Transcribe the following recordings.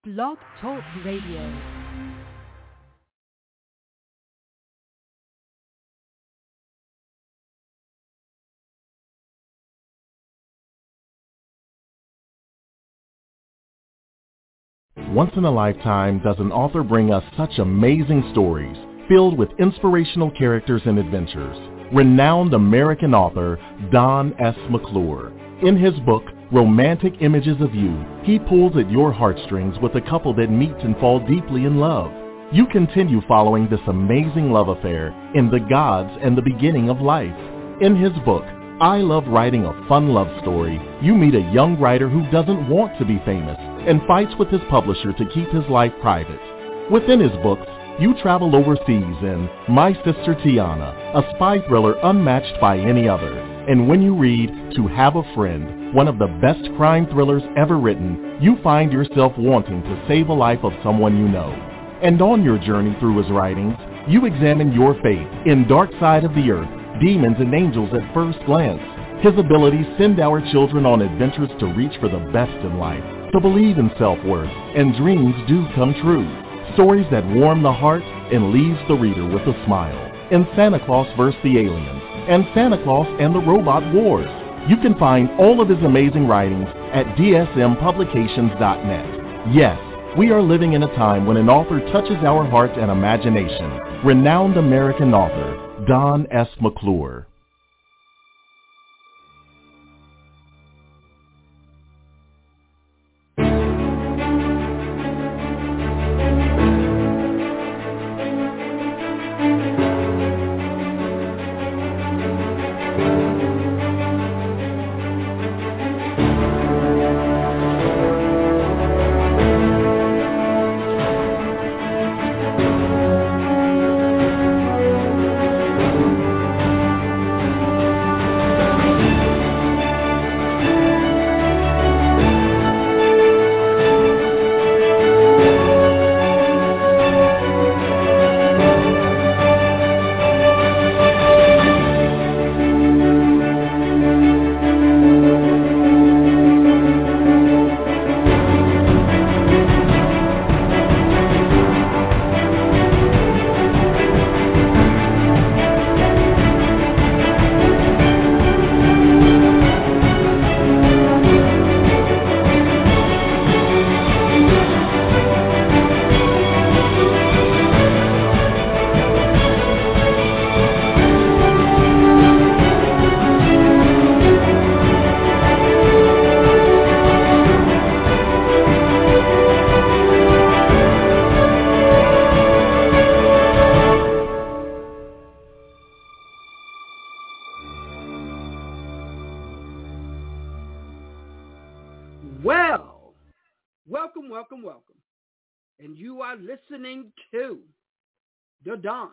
Blog Talk Radio. Once in a lifetime does an author bring us such amazing stories filled with inspirational characters and adventures. Renowned American author Don S. McClure. In his book, Romantic Images of You, he pulls at your heartstrings with a couple that meet and fall deeply in love. You continue following this amazing love affair in The Gods and the Beginning of Life. In his book, I Love Writing a Fun Love Story, you meet a young writer who doesn't want to be famous and fights with his publisher to keep his life private. Within his books, you travel overseas in My Sister Tiana, a spy thriller unmatched by any other. And when you read To Have a Friend, one of the best crime thrillers ever written, you find yourself wanting to save a life of someone you know. And on your journey through his writings, you examine your faith in Dark Side of the Earth, Demons and Angels at First Glance. His abilities send our children on adventures to reach for the best in life, to believe in self-worth, and dreams do come true. Stories that warm the heart and leaves the reader with a smile. In Santa Claus vs. the Aliens and Santa Claus and the Robot Wars. You can find all of his amazing writings at dsmpublications.net. Yes, we are living in a time when an author touches our heart and imagination. Renowned American author Don S. McClure. Listening to the Don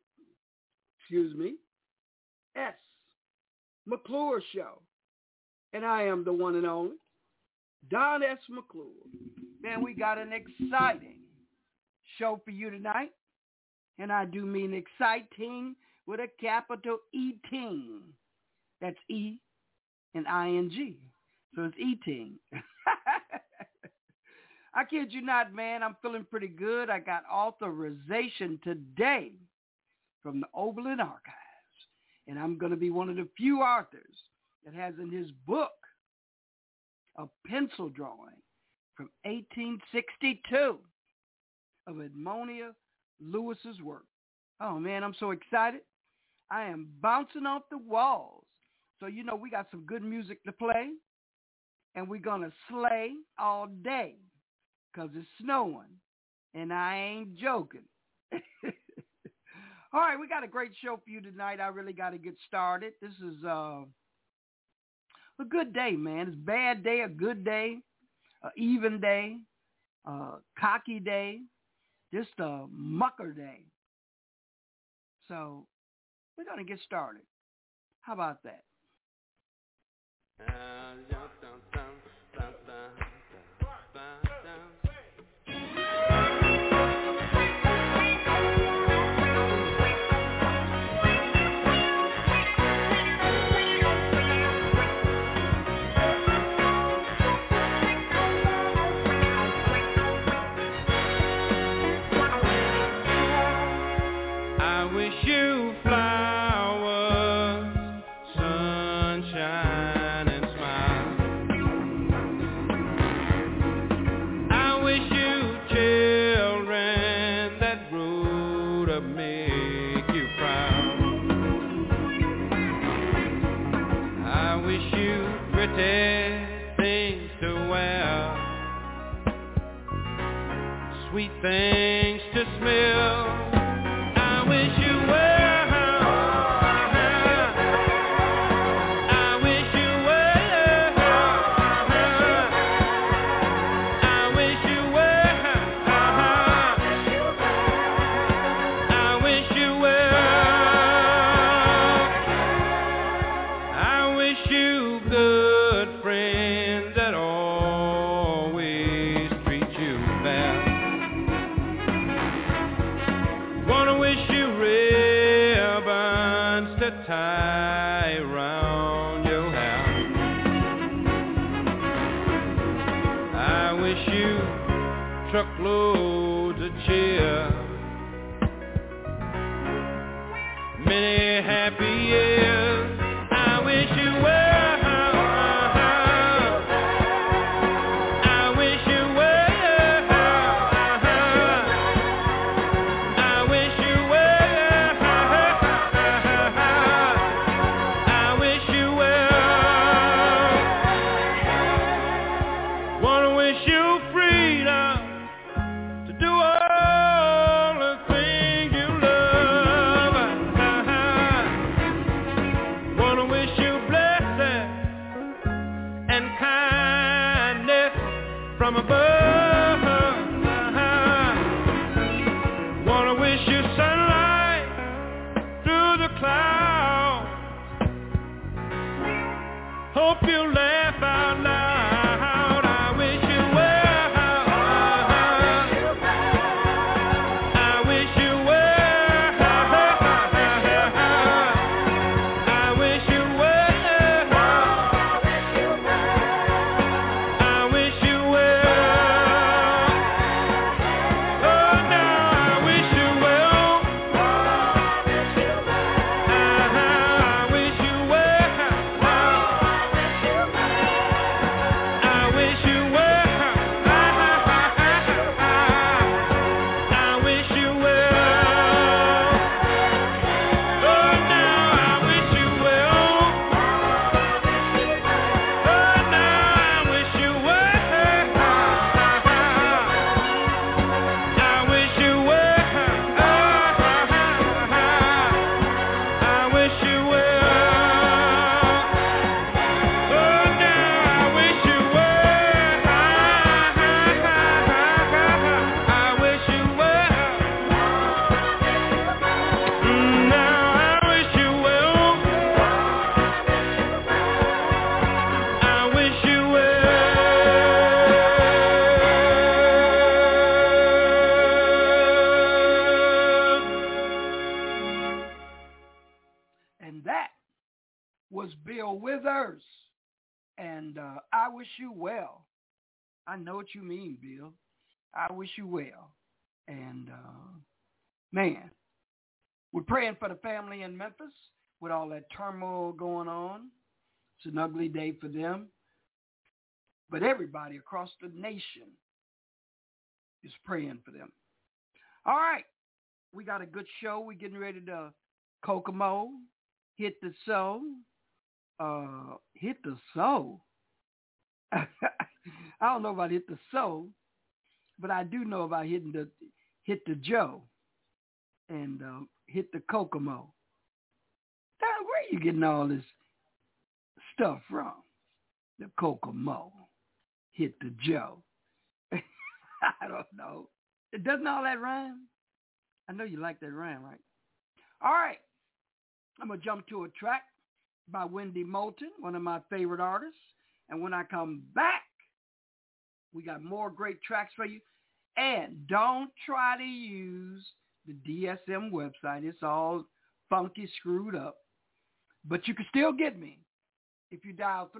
S. McClure Show. And I am the one and only Don S. McClure. Man, we got an exciting show for you tonight. And I do mean exciting with a capital E-ting. That's E and I-N-G. So it's E-ting. I kid you not, man. I'm feeling pretty good. I got authorization today from the Oberlin Archives. And I'm going to be one of the few authors that has in his book a pencil drawing from 1862 of Edmonia Lewis's work. Oh, man, I'm so excited. I am bouncing off the walls. So, you know, we got some good music to play. And we're going to slay all day. Because it's snowing, and I ain't joking. All right, we got a great show for you tonight. I really got to get started. This is a good day, man. It's a bad day, a good day, an even day, a cocky day, just a mucker day. So we're going to get started. How about that? sweet things to smell. I wish you well. Tie around your house. I wish you truckloads of cheer, many happy years. I wish you well. From above, wanna wish you sunlight through the clouds. Hope you laugh out loud. I wish you well. I wish you well. I wish you well. I wish you well. Withers, and I wish you well. I know what you mean, Bill. I wish you well. And, man, we're praying for the family in Memphis with all that turmoil going on. It's an ugly day for them. But everybody across the nation is praying for them. All right. We got a good show. We're getting ready to Kokomo, hit the soul. Hit the soul. I don't know about hit the soul, but I do know about hit the Joe and hit the Kokomo. Now, where are you getting all this stuff from? The Kokomo, hit the Joe. I don't know. Doesn't all that rhyme? I know you like that rhyme, right? All right. I'm going to jump to a track by Wendy Moulton, one of my favorite artists. And when I come back, we got more great tracks for you. And don't try to use the DSM website. It's all funky, screwed up. But you can still get me if you dial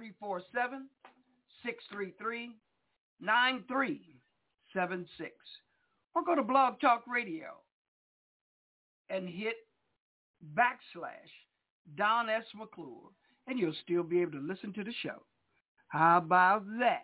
347-633-9376. Or go to Blog Talk Radio and hit /Don S. McClure, and you'll still be able to listen to the show. How about that?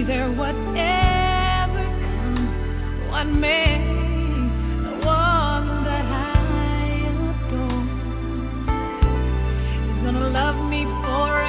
there whatever comes, what may, the one that I adore is gonna love me forever.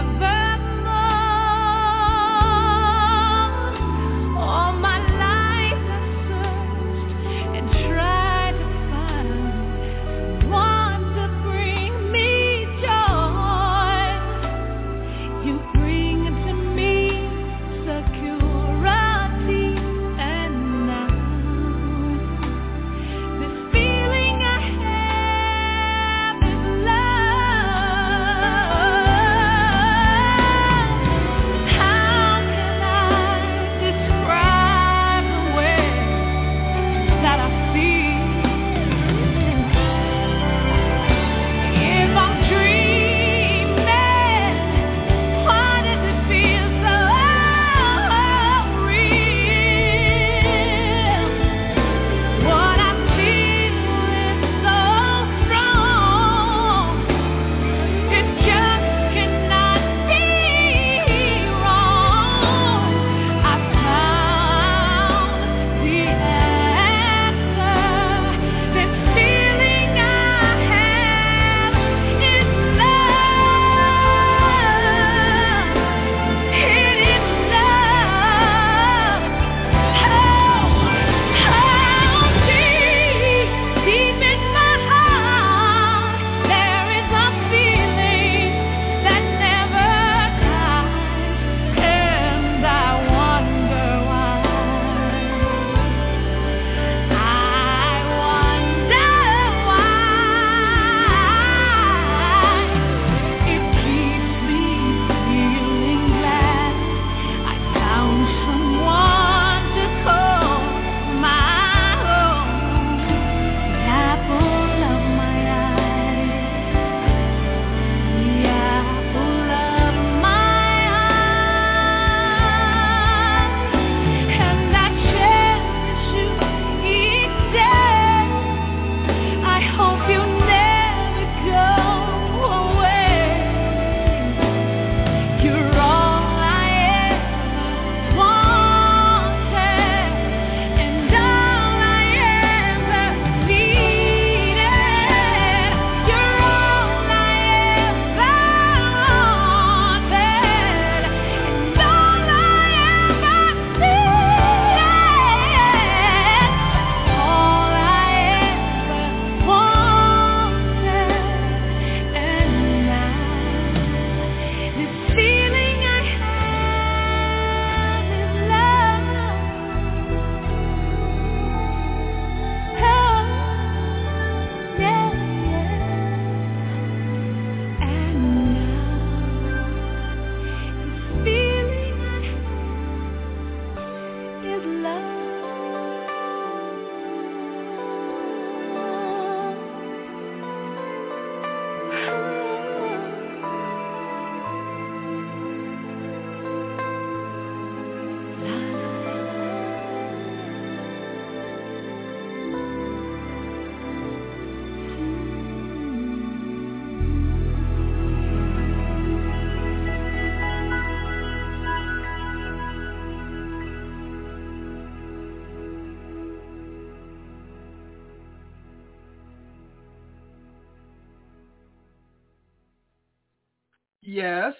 Yes,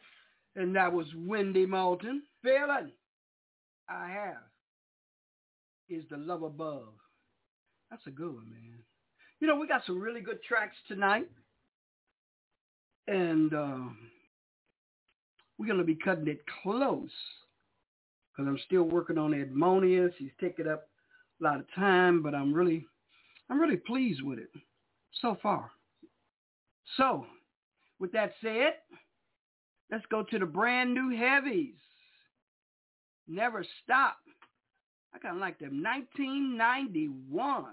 and that was Wendy Moulton. Feeling I have is the love above. That's a good one, man. You know, we got some really good tracks tonight, and we're going to be cutting it close because I'm still working on Edmonius. He's taking up a lot of time, but I'm really pleased with it so far. So, with that said, let's go to the brand new heavies. Never Stop. I kind of like them. 1991.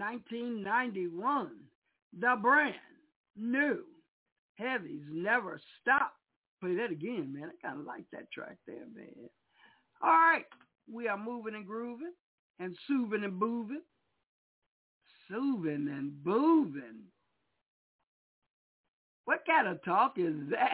1991, the brand new Heavies Never Stop. Play that again, man. I kind of like that track there, man. All right. We are moving and grooving and soothing and booving. Soothing and booving. What kind of talk is that?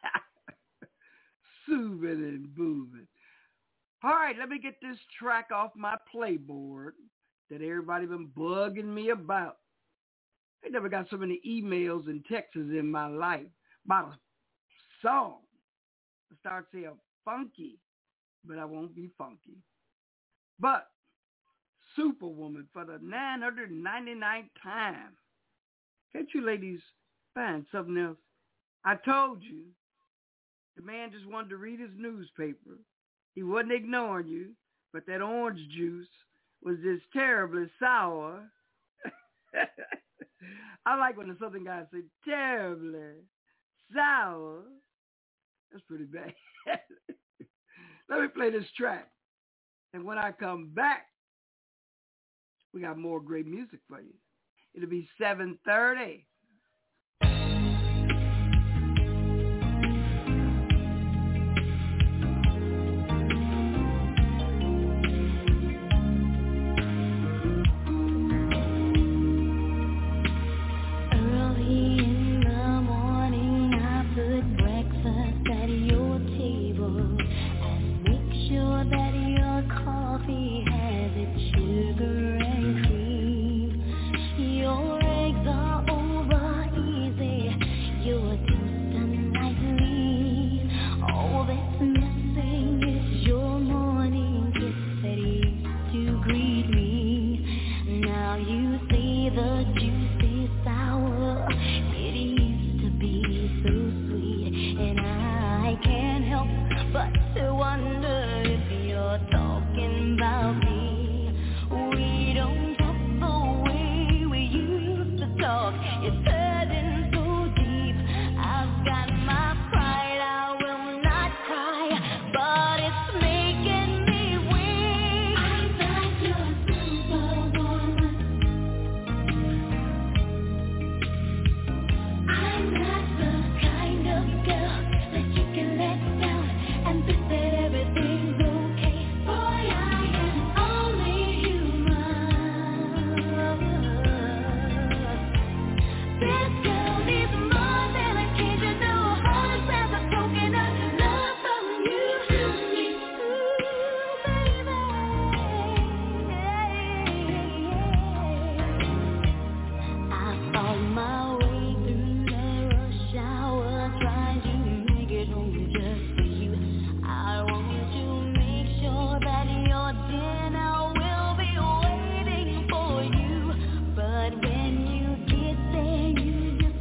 Soothing and booving. All right, let me get this track off my playboard that everybody been bugging me about. I never got so many emails and texts in my life about a song. It starts here funky, but I won't be funky. But Superwoman for the 999th time. Can't you ladies find something else? I told you, the man just wanted to read his newspaper. He wasn't ignoring you, but that orange juice was just terribly sour. I like when the Southern guys say terribly sour. That's pretty bad. Let me play this track. And when I come back, we got more great music for you. It'll be 7:30. When you get there, you just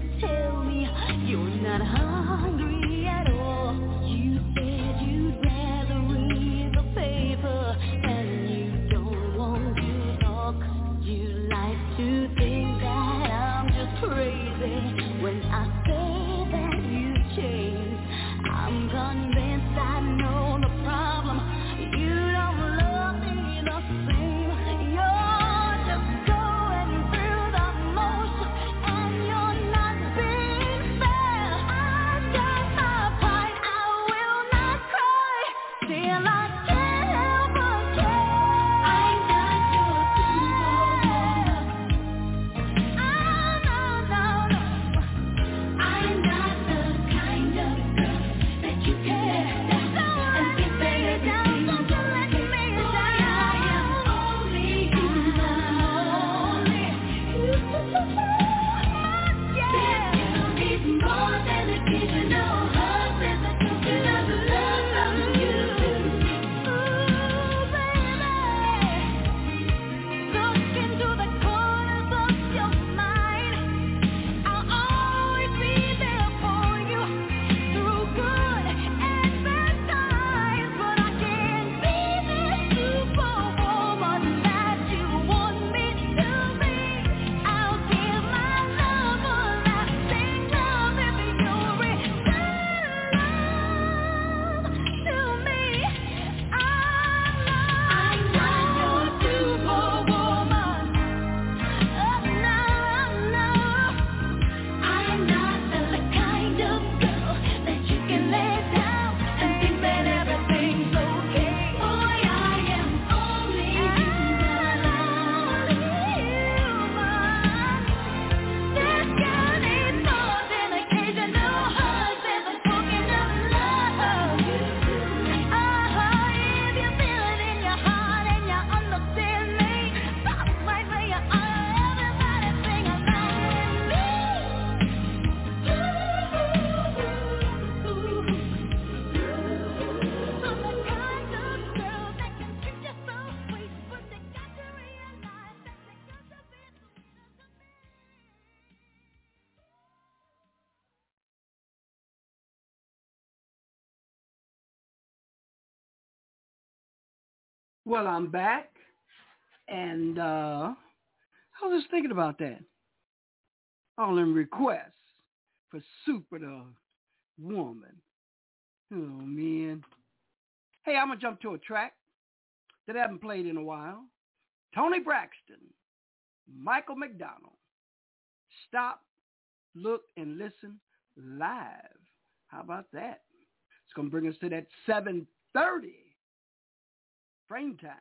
Well, I'm back, and I was just thinking about that. All them requests for Super the Woman. Oh, man. Hey, I'm going to jump to a track that I haven't played in a while. Tony Braxton, Michael McDonald. Stop, look, and listen live. How about that? It's going to bring us to that 7:30 frame time.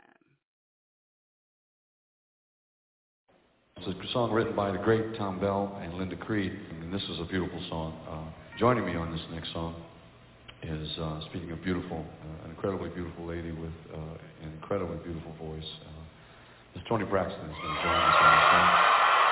It's a song written by the great Tom Bell and Linda Creed, and this is a beautiful song. Joining me on this next song is, speaking of beautiful, an incredibly beautiful lady with an incredibly beautiful voice. This Tony Braxton is going to join us on this song.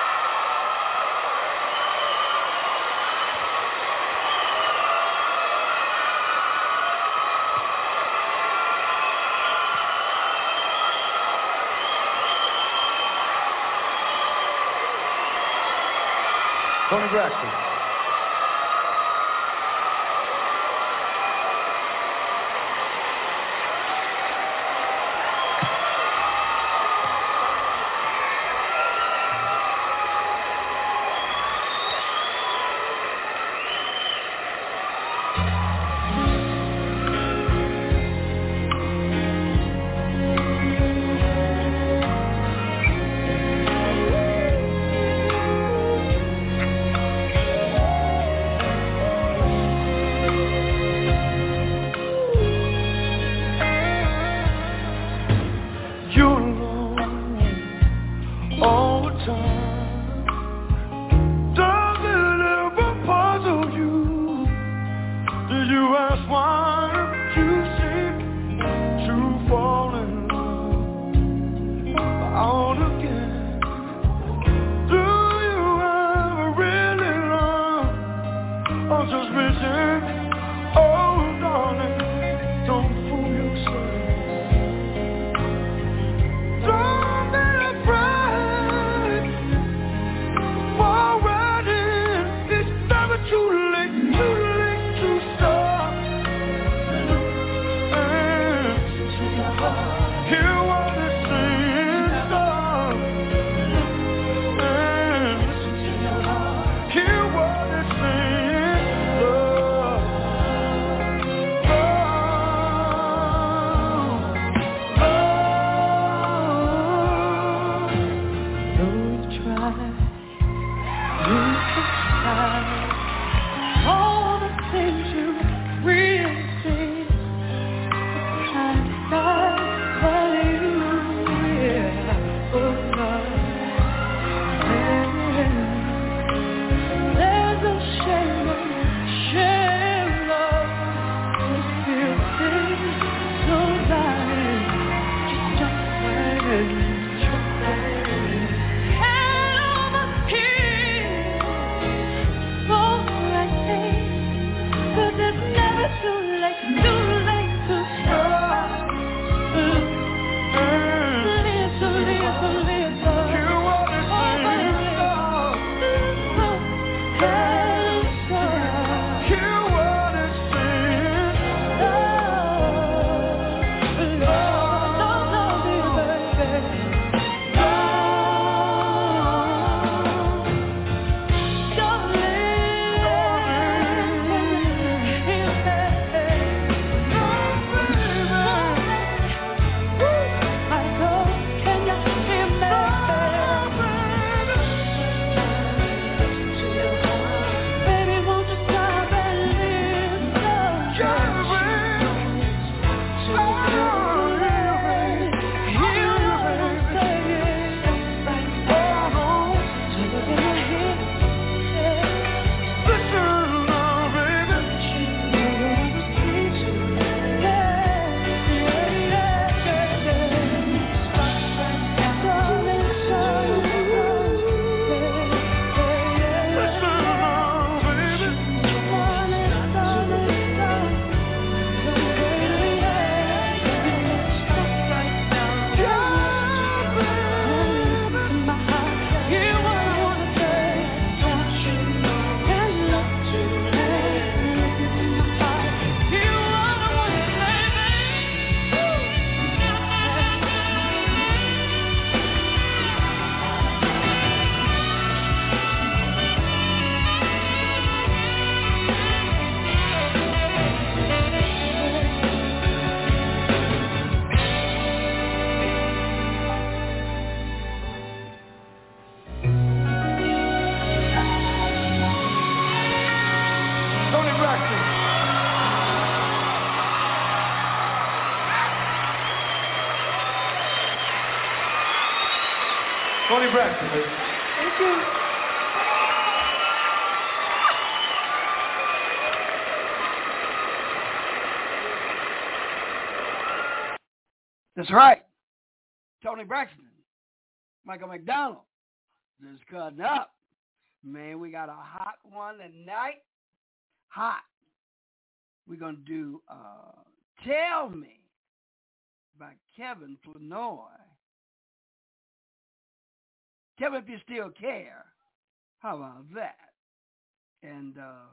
Tony Braxton. Hear what it says, love. Toni Braxton. Thank you. That's right. Toni Braxton. Michael McDonald. Just cutting up. Man, we got a hot one tonight. Hot. We're going to do Tell Me by Kevin Flournoy. Tell me if you still care. How about that? And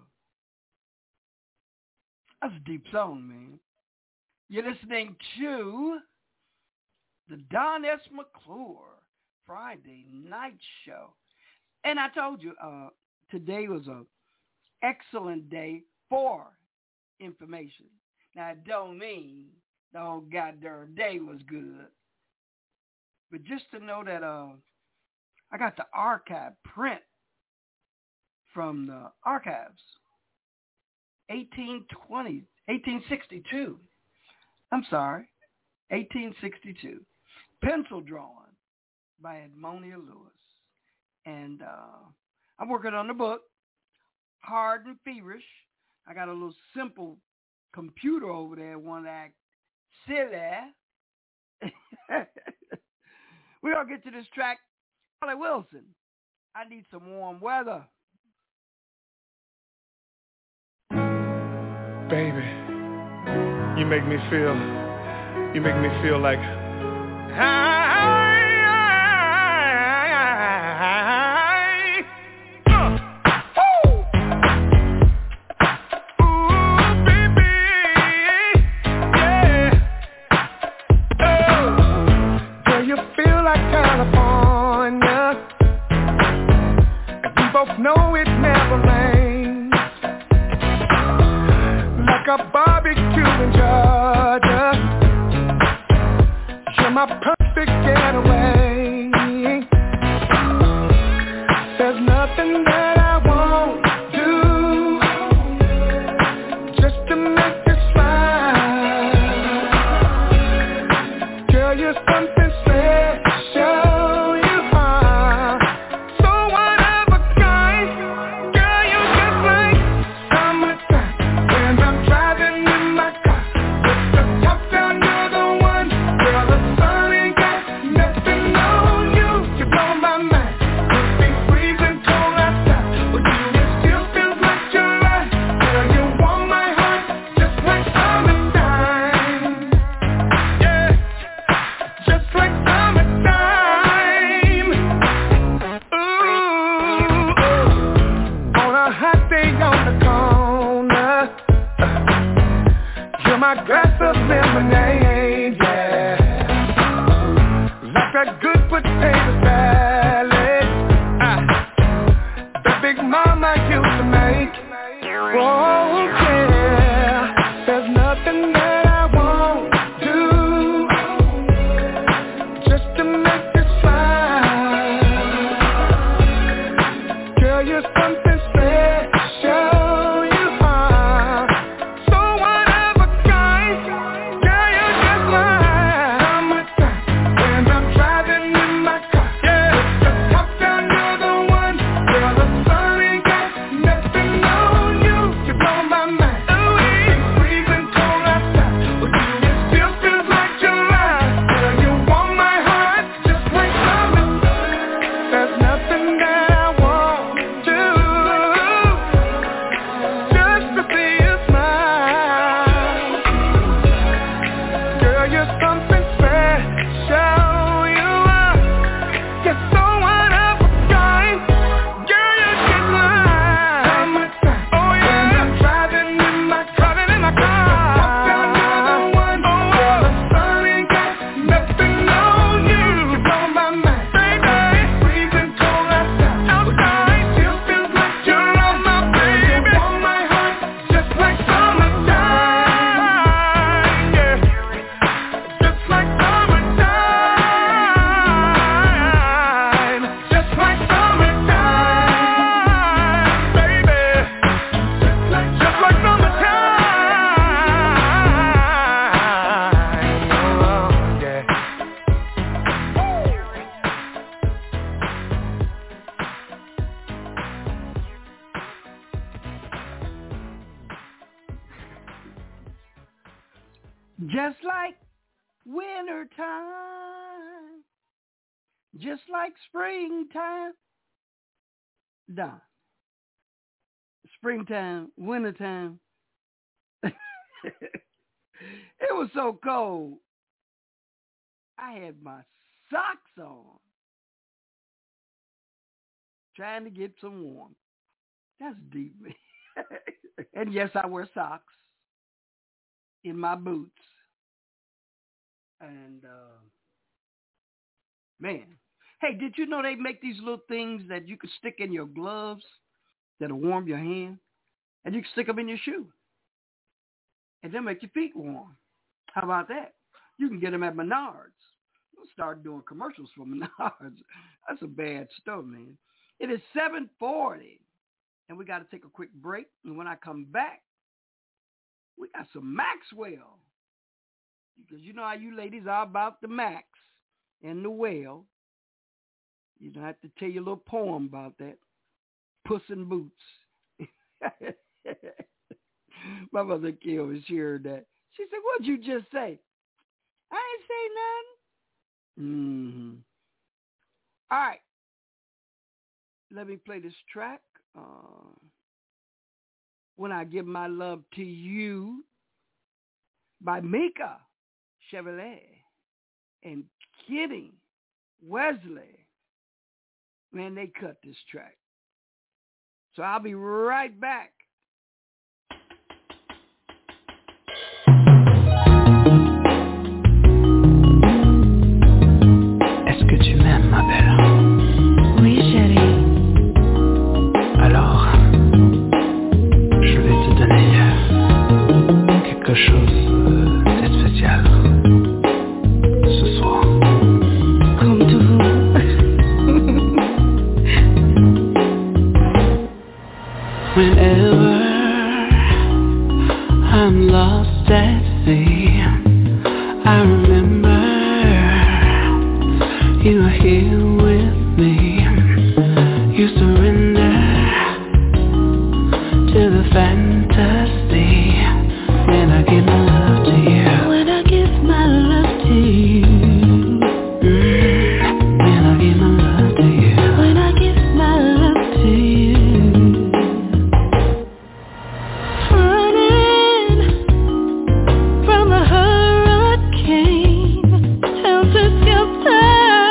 that's a deep song, man. You're listening to the Don S. McClure Friday night show. And I told you, today was an excellent day for information. Now, it don't mean the whole goddamn day was good. But just to know that I got the archive print from the archives, 1862. I'm sorry, 1862. Pencil drawing by Edmonia Lewis. And I'm working on the book, Hard and Feverish. I got a little simple computer over there, one to act silly. We're going to get to this track. Holly Wilson, I Need Some Warm Weather. Baby, you make me feel like know it never rains, like a barbecue in Georgia. You're my perfect getaway. There's nothing that I won't do just to make this right. Girl, you're something special. Just like wintertime, just like springtime. Done. Springtime, wintertime. It was so cold. I had my socks on, trying to get some warmth. That's deep, man. And yes, I wear socks in my boots. And, man. Hey, did you know they make these little things that you could stick in your gloves that'll warm your hand? And you can stick them in your shoe. And they'll make your feet warm. How about that? You can get them at Menards. We'll start doing commercials for Menards. That's a bad store, man. It is 7:40. And we got to take a quick break. And when I come back, we got some Maxwell. Because you know how you ladies are about the Max and the well. You don't have to tell you a little poem about that. Puss in Boots. My mother Kill was hearing that. She said, "What'd you just say?" I ain't say nothing. All right. Let me play this track. When I Give My Love to You by Mika Chevrolet and Kitty Wesley. Man, they cut this track. So I'll be right back. Est-ce que tu m'aimes, ma belle? Oui, chérie. Alors, je vais te donner quelque chose de spécial ce soir. Comme toujours. Whenever I'm lost at sea, I remember you are here with me. You surrender to the fantasy when I give my love to you. When I give my love to you. When I give my love to you. When I give my love to you. Running from a hurricane, helter skelter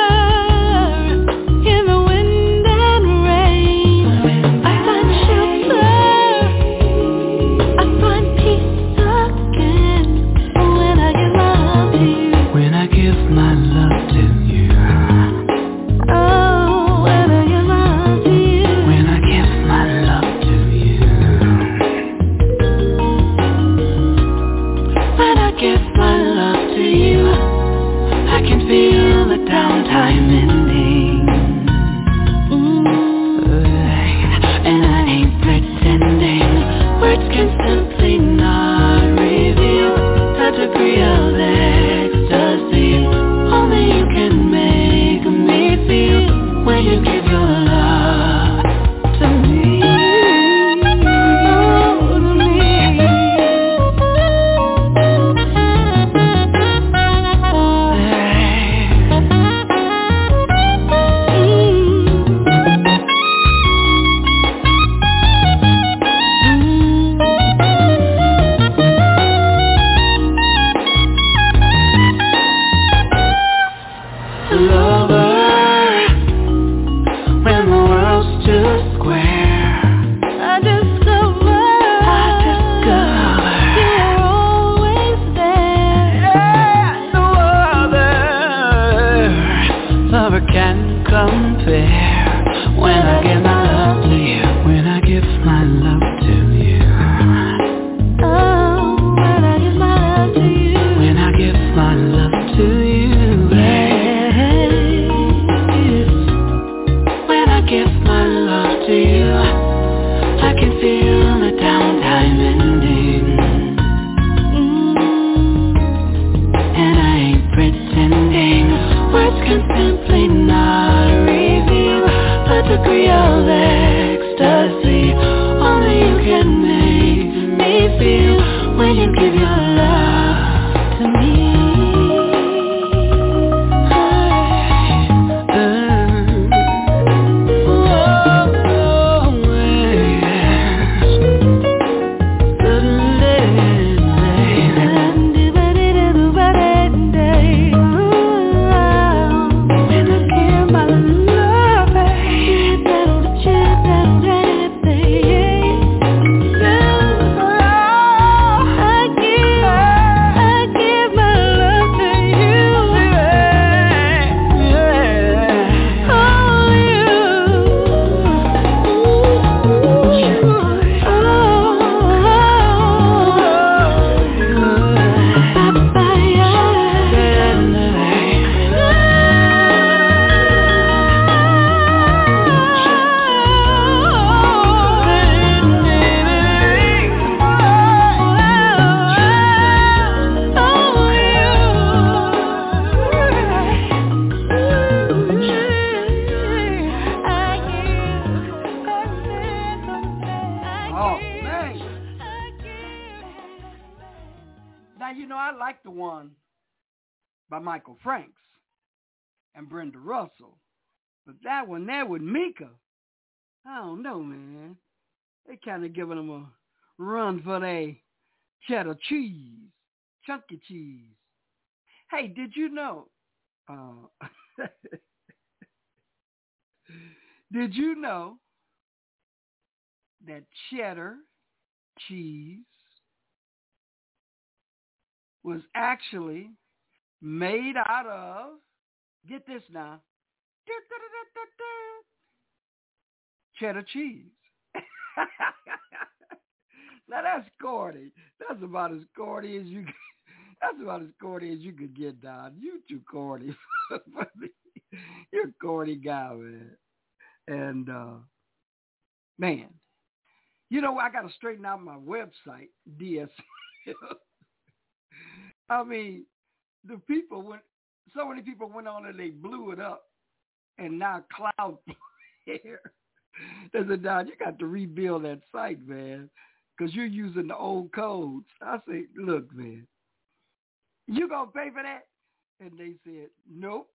in the wind and rain. I find shelter, I find peace again when I give my love to you. When I give my love to you. Oh, when I give my love to you. When I give my love to you. When I give my love to you, I can feel the downtime ending. And I ain't pretending. Words can simply not reveal the degree of ecstasy. Only you can make me feel when you give your love to me. Oh, to me. Lover, when the world's too square, I discover you're always there. no other lover can compare. When I give my love to you. When I give my love to you. Oh, when I give my love to you. When I give my love to you. When I give my love to you, I can feel the downtime ending. And I ain't pretending. Words can simply not reveal the degree of ecstasy. Only you can make me feel when you give your love to Oh, man. Now, you know, I like the one by Michael Franks and Brenda Russell. But that one there with Mika, I don't know, man. They kind of giving them a run for their cheddar cheese, chunky cheese. Hey, did you know? Did you know that cheddar cheese was actually made out of, get this now, cheddar cheese. Now that's corny. That's about as corny as you. That's about as corny as you could get, Don. You too corny. You're a corny guy, man. And man, you know I got to straighten out my website, DSL. I mean, the people went. So many people went on and they blew it up, and now Cloudflare. They said, Don, you got to rebuild that site, man, because you're using the old codes. I say, look, man, you gonna pay for that? And they said, nope.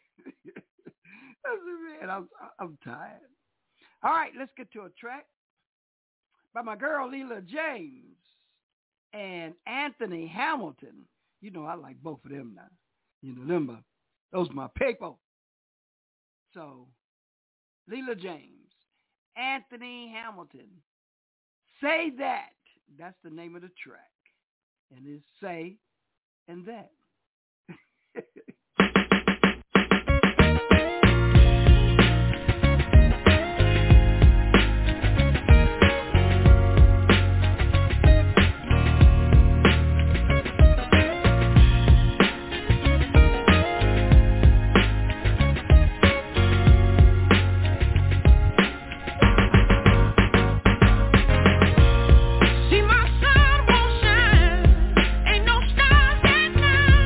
I said, man, I'm tired. All right, let's get to a track by my girl Leela James and Anthony Hamilton. You know I like both of them now. You know them, those my people. So, Leela James, Anthony Hamilton, Say That. That's the name of the track. And it's Say and That. See my sun won't shine, ain't no stars at night.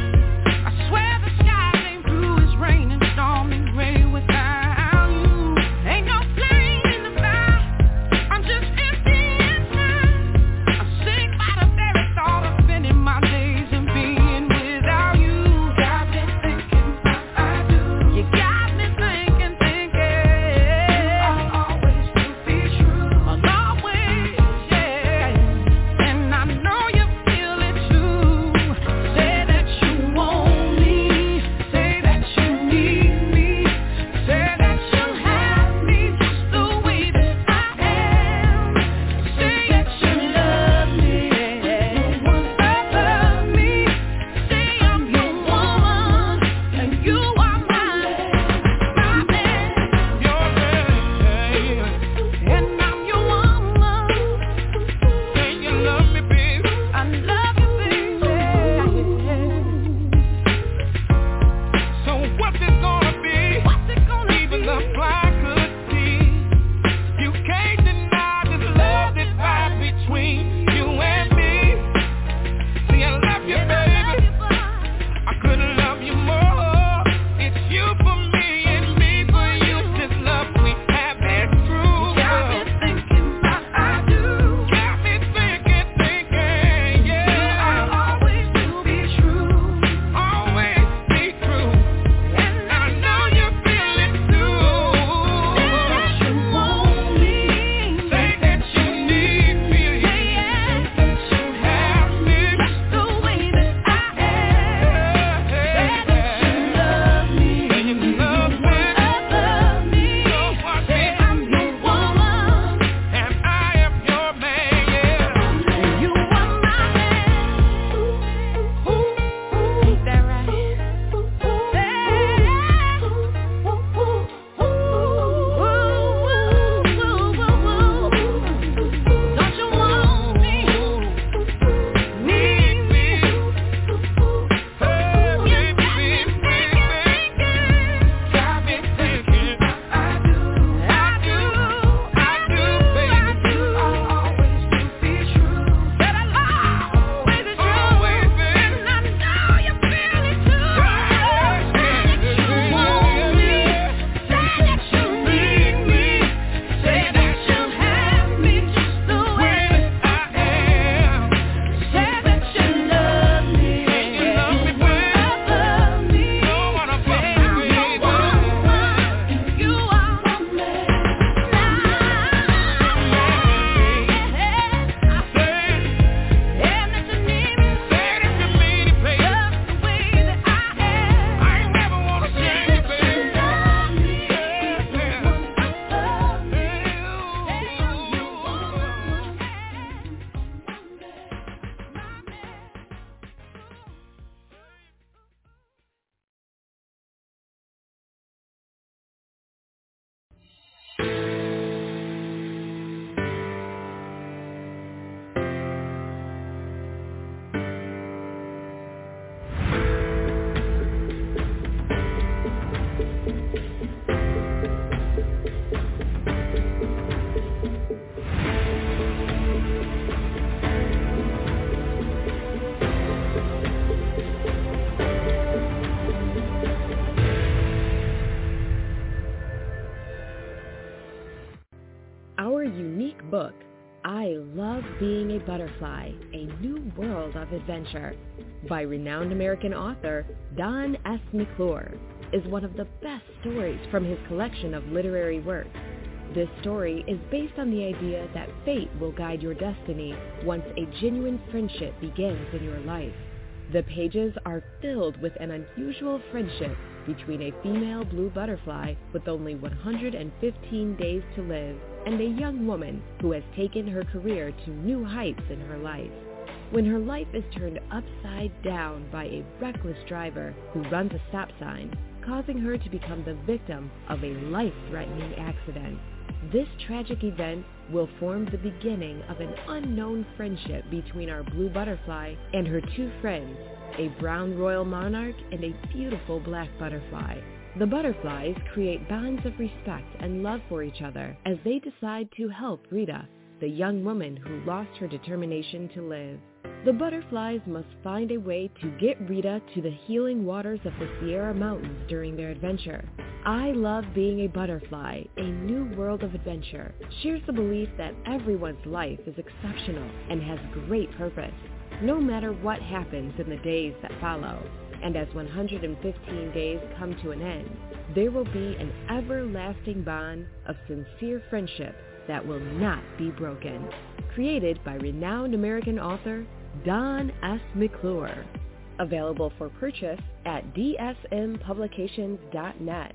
Love Being a Butterfly, A New World of Adventure by renowned American author Don S. McClure is one of the best stories from his collection of literary works. This story is based on the idea that fate will guide your destiny once a genuine friendship begins in your life. The pages are filled with an unusual friendship between a female blue butterfly with only 115 days to live and a young woman who has taken her career to new heights in her life. When her life is turned upside down by a reckless driver who runs a stop sign, causing her to become the victim of a life-threatening accident. This tragic event will form the beginning of an unknown friendship between our blue butterfly and her two friends, a brown royal monarch and a beautiful black butterfly. The butterflies create bonds of respect and love for each other as they decide to help Rita, the young woman who lost her determination to live. The butterflies must find a way to get Rita to the healing waters of the Sierra Mountains during their adventure. I Love Being a Butterfly, A New World of Adventure shares the belief that everyone's life is exceptional and has great purpose, no matter what happens in the days that follow. And as 115 days come to an end, there will be an everlasting bond of sincere friendship that will not be broken. Created by renowned American author Don S. McClure. Available for purchase at dsmpublications.net.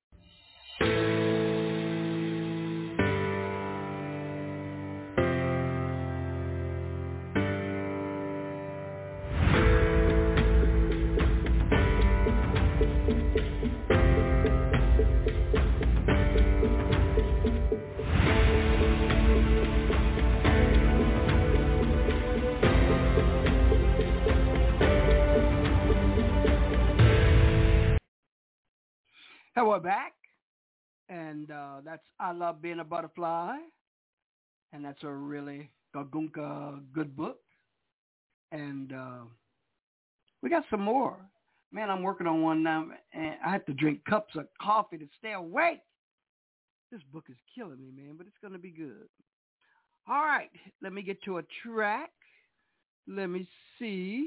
We're back, and that's I Love Being a Butterfly, and that's a really good book, and we got some more. Man, I'm working on one now, and I have to drink cups of coffee to stay awake. This book is killing me, man, but it's going to be good. All right, let me get to a track. Let me see.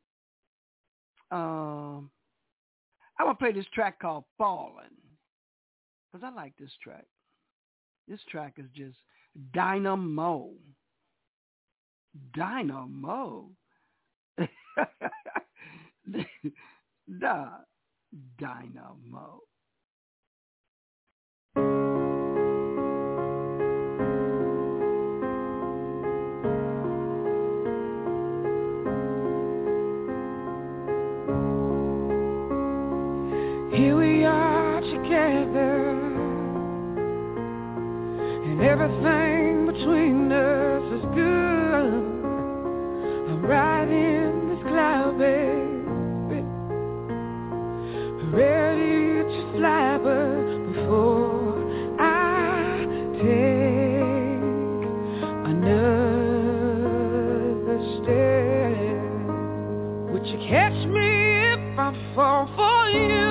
I'm going to play this track called Fallen, because I like this track. This track is just dynamo. Dynamo. Dynamo. Here we are together, and everything between us is good. I'm riding this cloud, baby, ready to fly, but before I take another step, would you catch me if I fall for you?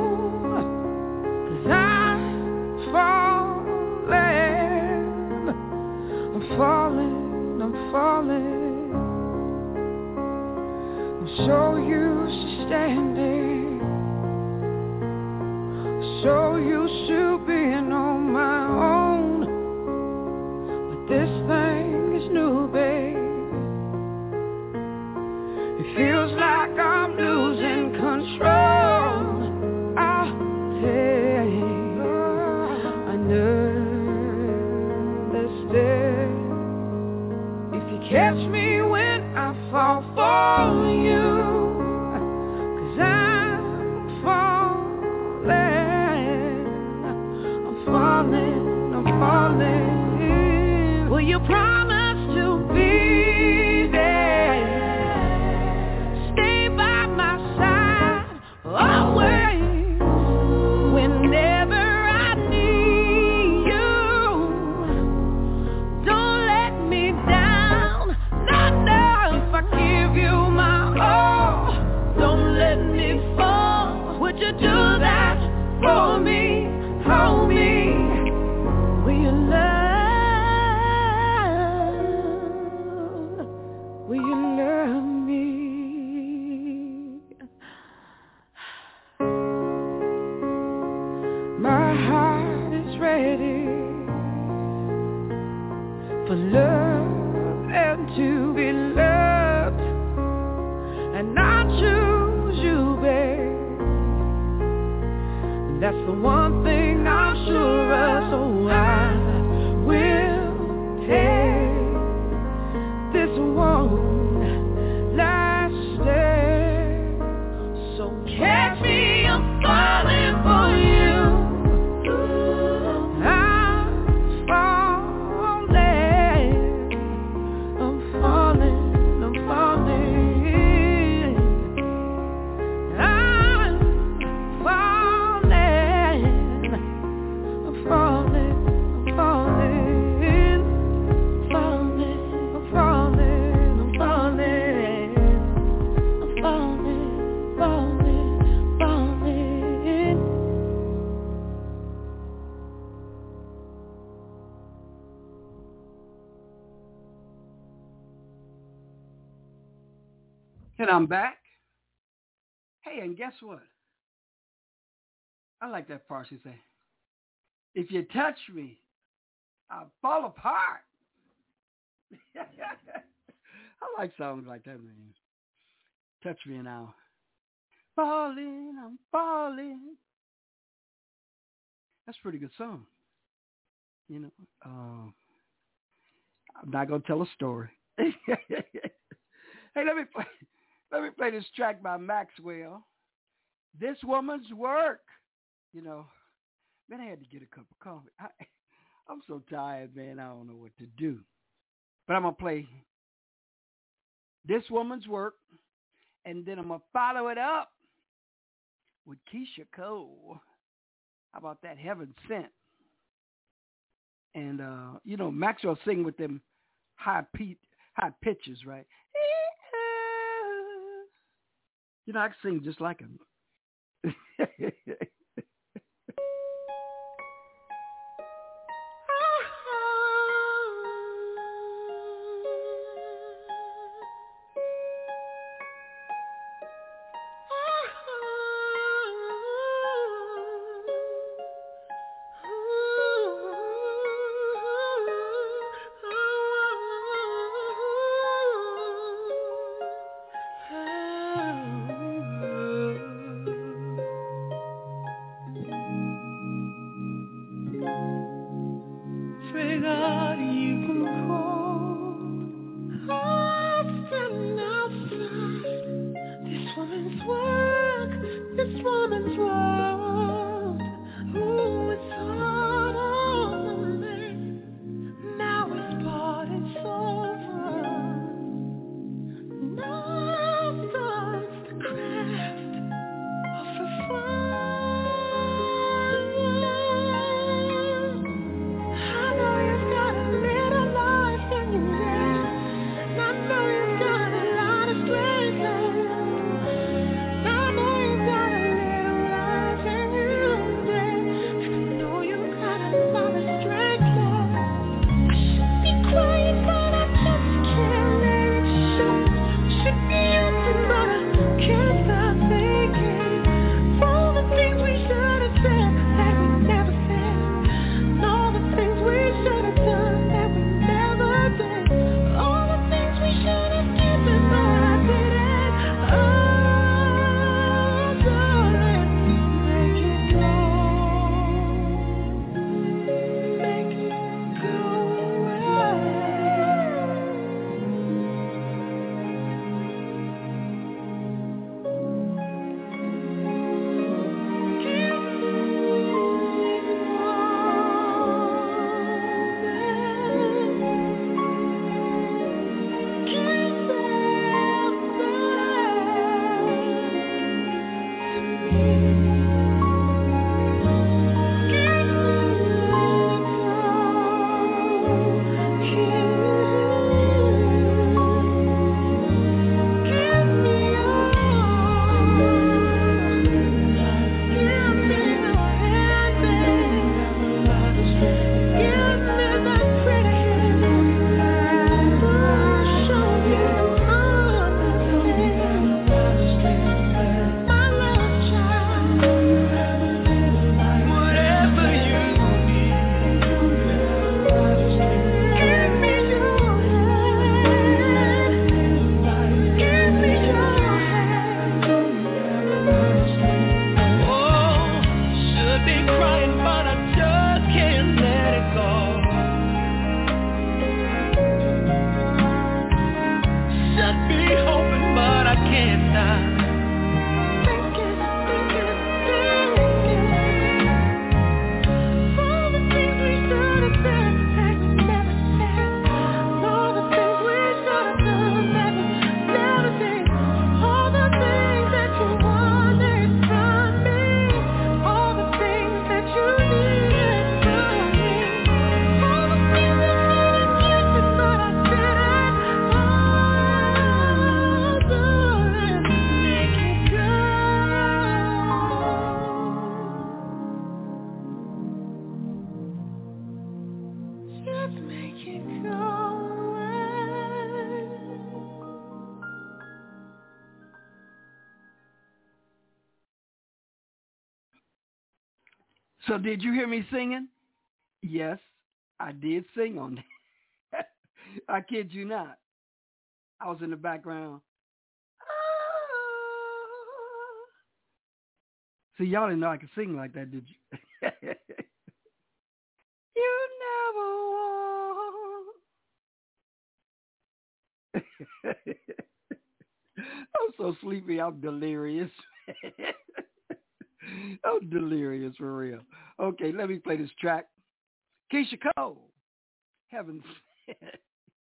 I'm falling. I'm so used to standing, so used to being on my own, but this thing is new, babe. It feels like I'm losing control. I'll take another step. Catch me when I fall for you, 'cause I'm falling. Will you promise to be there? Stay by my side always, whenever I need you. Don't let me down. Not if I give will you love me? My heart is ready for love and to be loved, and I choose you, babe. That's the one thing I'm sure of, so I will take this one last step. So catch me, I'm falling for you. And I'm back. Hey, and guess what? I like that part she said. If you touch me, I'll fall apart. I like songs like that, man. Touch me and I'll falling, I'm falling. That's a pretty good song. You know, I'm not going to tell a story. Hey, let me play this track by Maxwell. This Woman's Work. You know, man, I had to get a cup of coffee. I'm so tired, man. I don't know what to do. But I'm going to play This Woman's Work, and then I'm going to follow it up with Keisha Cole. How about that? Heaven Sent. And, you know, Maxwell sing with them high pitches, right? You know, I can sing just like him. So did you hear me singing? Yes, I did sing on that. I kid you not. I was in the background. See, y'all didn't know I could sing like that, did you? You never walk. I'm so sleepy, I'm delirious. I'm delirious for real. Okay, let me play this track. Keisha Cole, Heaven Sent.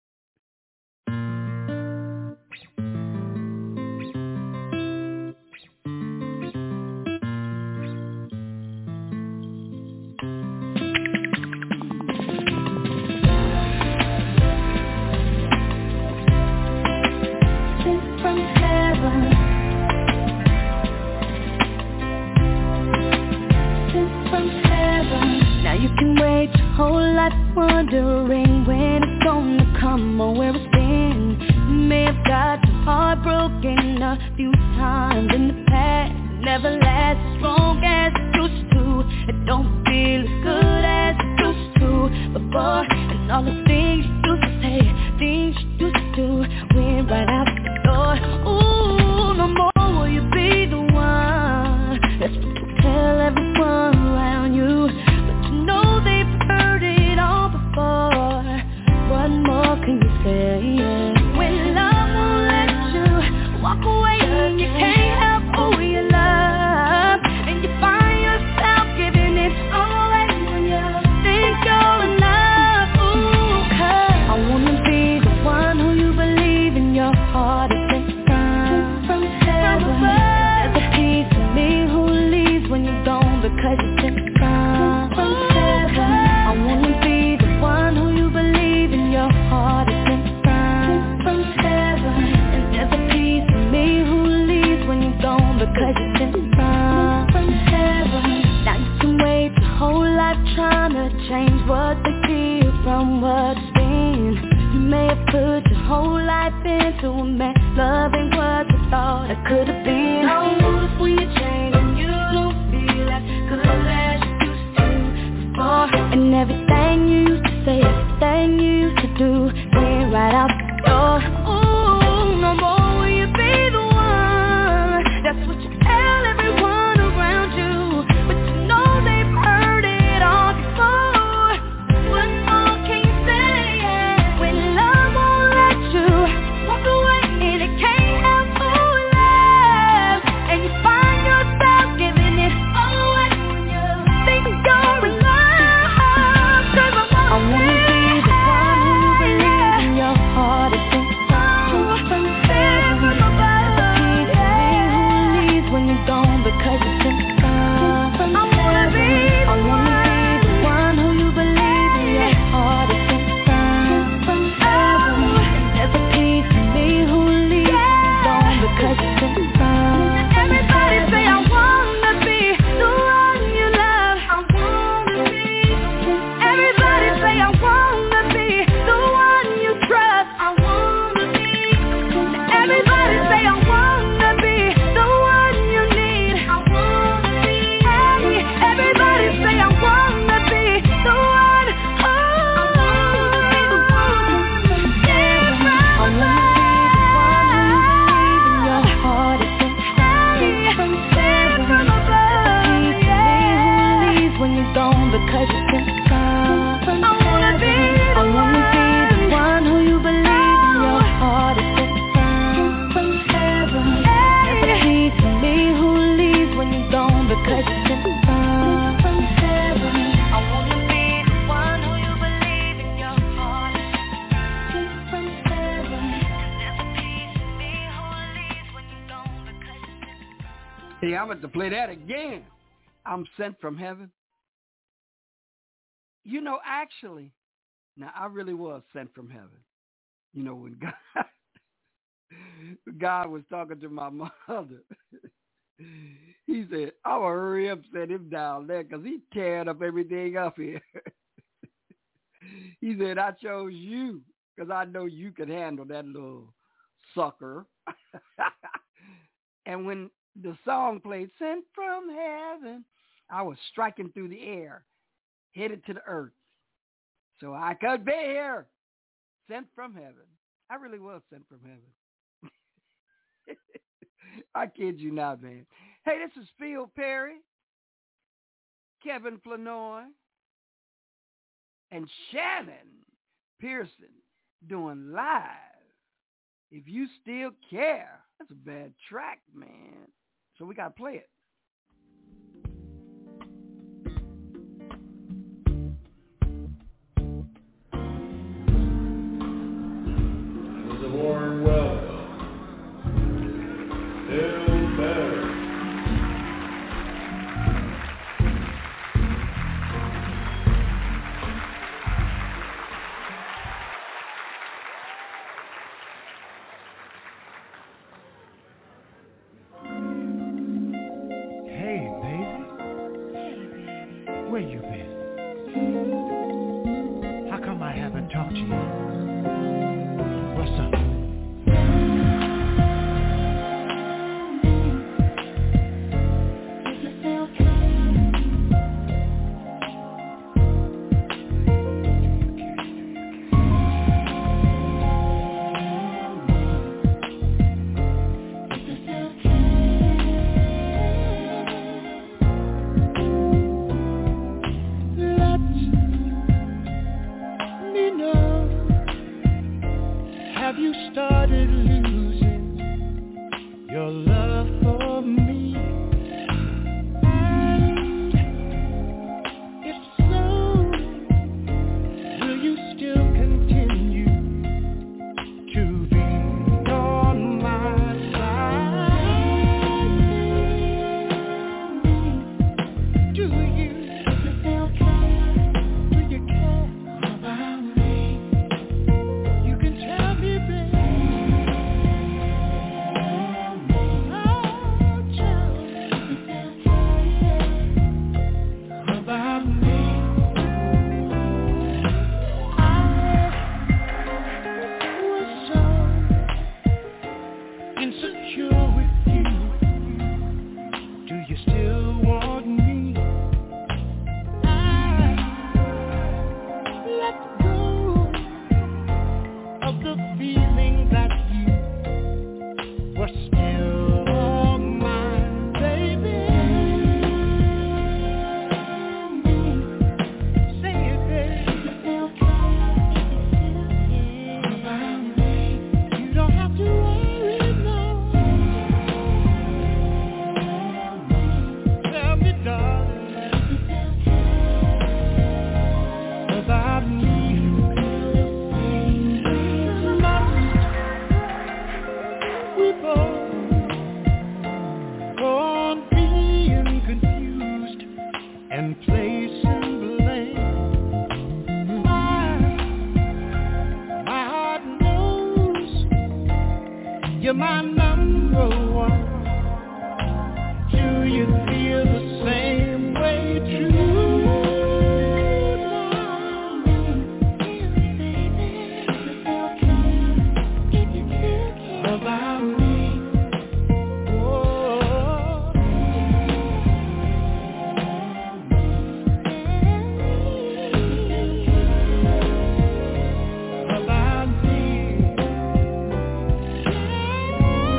Whole life wondering when it's gonna come or where it's been. You may have got your heart broken a few times in the past. It never lasts as strong as it used to. It don't feel as good as it used to before. And all the things you used to say, things you used to do, went right out the door. Ooh, no more will you be the one. That's what you tell everyone around you. But you know they've heard it all before. What more can you say? When love won't let you walk away and you can't help who you love, and you find yourself giving it all away when you think you're enough. Ooh, 'cause I wanna be the one who you believe in your heart is sent from heaven. There's a piece of me who leaves when you're gone because you're sent from heaven. I wanna be the one who you believe in your heart is sent from heaven. And there's a piece of me who leaves when you're gone because you're sent from heaven. Now you can wait your whole life trying to change what they feel from what's been. You may have put your whole life into a man, loving what you thought it could have been. Oh, if we change and you don't feel as good as you used to before, and everything you used to say, everything you used to do, went right out the door. Ooh, no more will you be the one. That's what you tell everyone around you, but you know they've heard it all before. What more can you say? When love won't let you walk away and it can't help who you love, and you find yourself giving it all away when you think you're in love. 'Cause I wanna be the one who you believe in your heart. Yeah, I'm going to play that again. I'm sent from heaven. You know, actually, now I really was sent from heaven. You know, when God was talking to my mother, he said, I'm going to hurry up and set him down there because he's tearing up everything up here. He said, I chose you because I know you could handle that little sucker. And when the song played, Sent from Heaven, I was striking through the air, headed to the earth. So I could be here, sent from heaven. I really was sent from heaven. I kid you not, man. Hey, this is Phil Perry, Kevin Flanoy, and Shannon Pearson doing Live. If You Still Care. That's a bad track, man. So we got to play it. With a warm welcome, Phil Perry. Where you been? How come I haven't talked to you? What's up?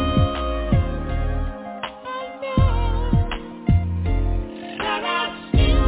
Still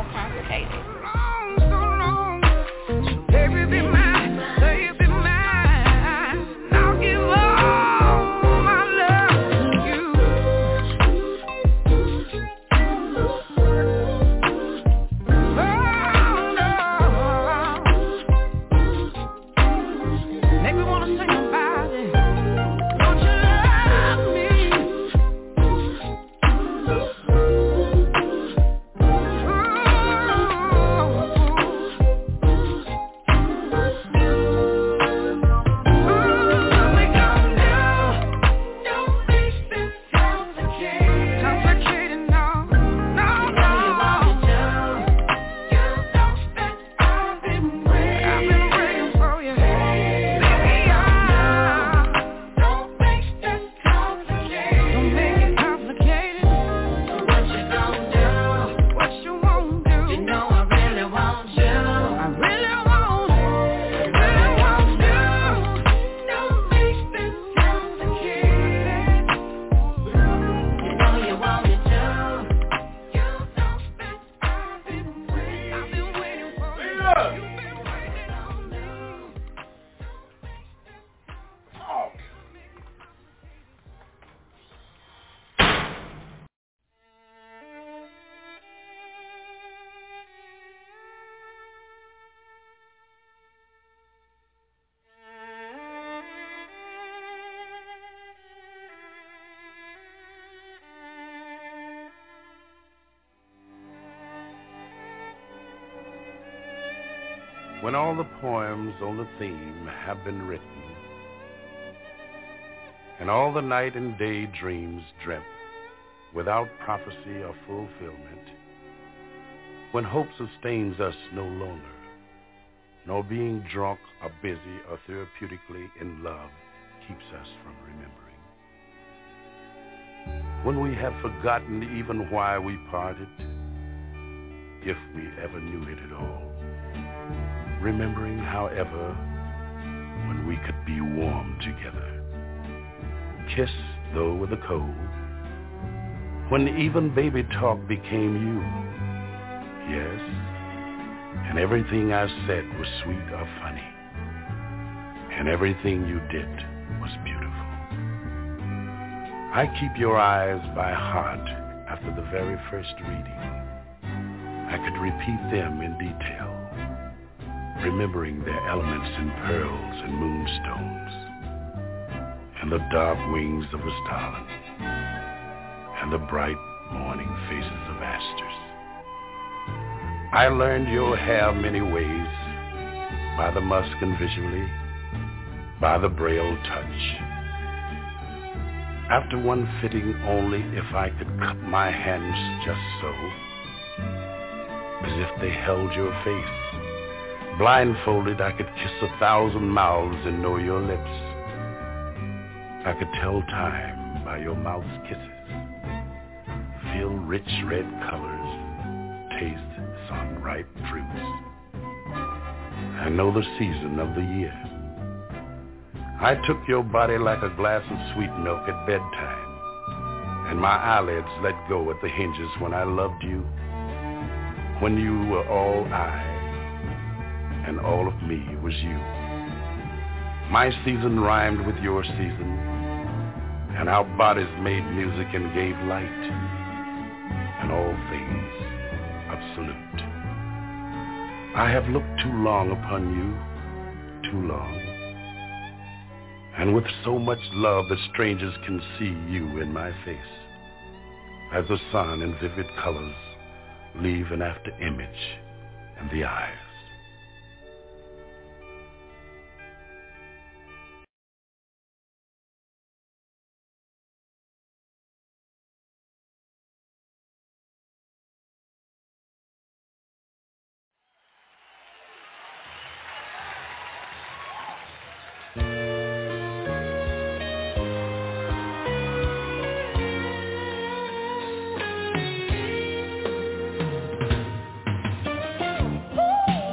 complicated. So long. Baby, be mine. Baby, be mine. I'll give all my love to you. Oh, no. Make me wanna sing about it. Don't you love me? When all the poems on the theme have been written, and all the night and day dreams dreamt without prophecy or fulfillment, when hope sustains us no longer, nor being drunk or busy or therapeutically in love keeps us from remembering, when we have forgotten even why we parted, if we ever knew it at all, remembering, however, when we could be warm together, kiss though with a cold, when even baby talk became you, yes, and everything I said was sweet or funny, and everything you did was beautiful. I keep your eyes by heart after the very first reading. I could repeat them in detail, remembering their elements in pearls and moonstones, and the dark wings of a starling, and the bright morning faces of asters. I learned you'll have many ways, by the musk and visually, by the braille touch. After one fitting only, if I could cup my hands just so, as if they held your face. Blindfolded, I could kiss 1,000 mouths and know your lips. I could tell time by your mouth's kisses, feel rich red colors, taste sun ripe fruits. I know the season of the year. I took your body like a glass of sweet milk at bedtime, and my eyelids let go at the hinges when I loved you, when you were all I, and all of me was you. My season rhymed with your season, and our bodies made music and gave light, and all things absolute. I have looked too long upon you, too long, and with so much love that strangers can see you in my face, as the sun in vivid colors leave an after image in the eyes. Ooh.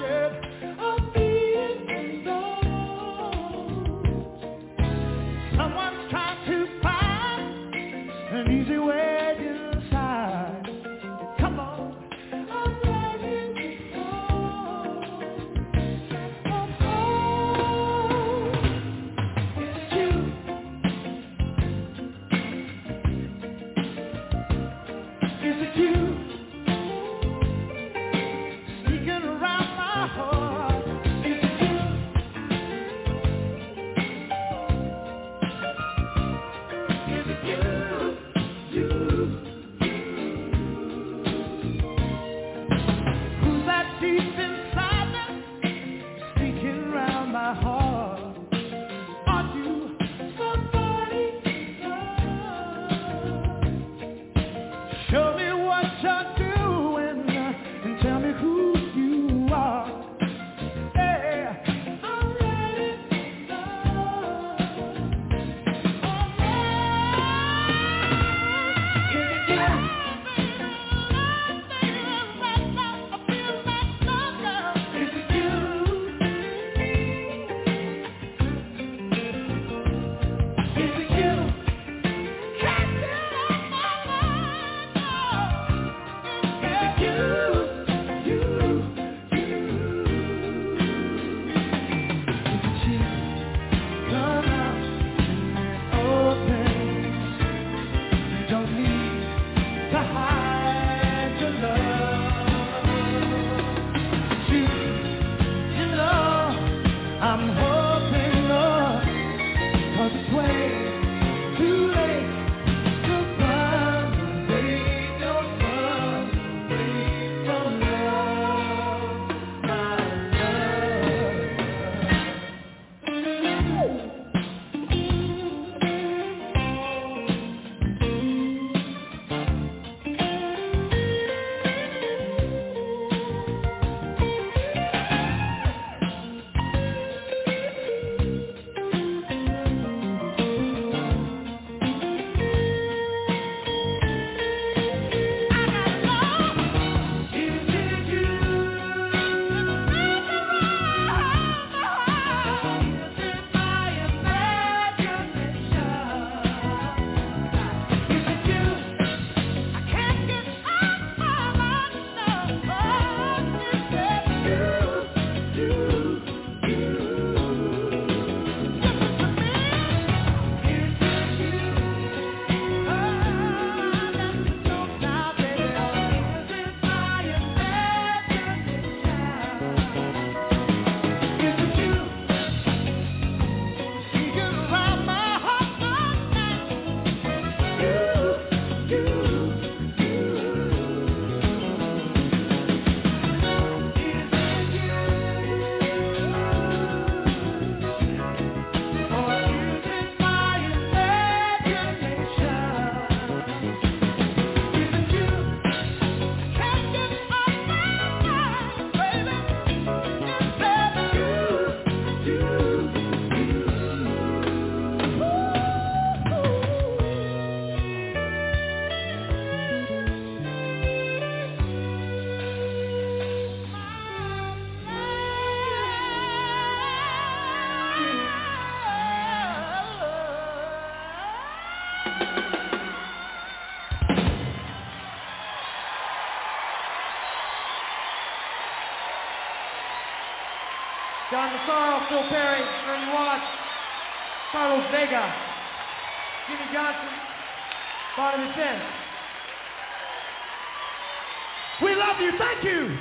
John Massaro, Phil Perry, Ernie Watts, Carlos Vega, Jimmy Johnson, Barnabas Finn. We love you. Thank you.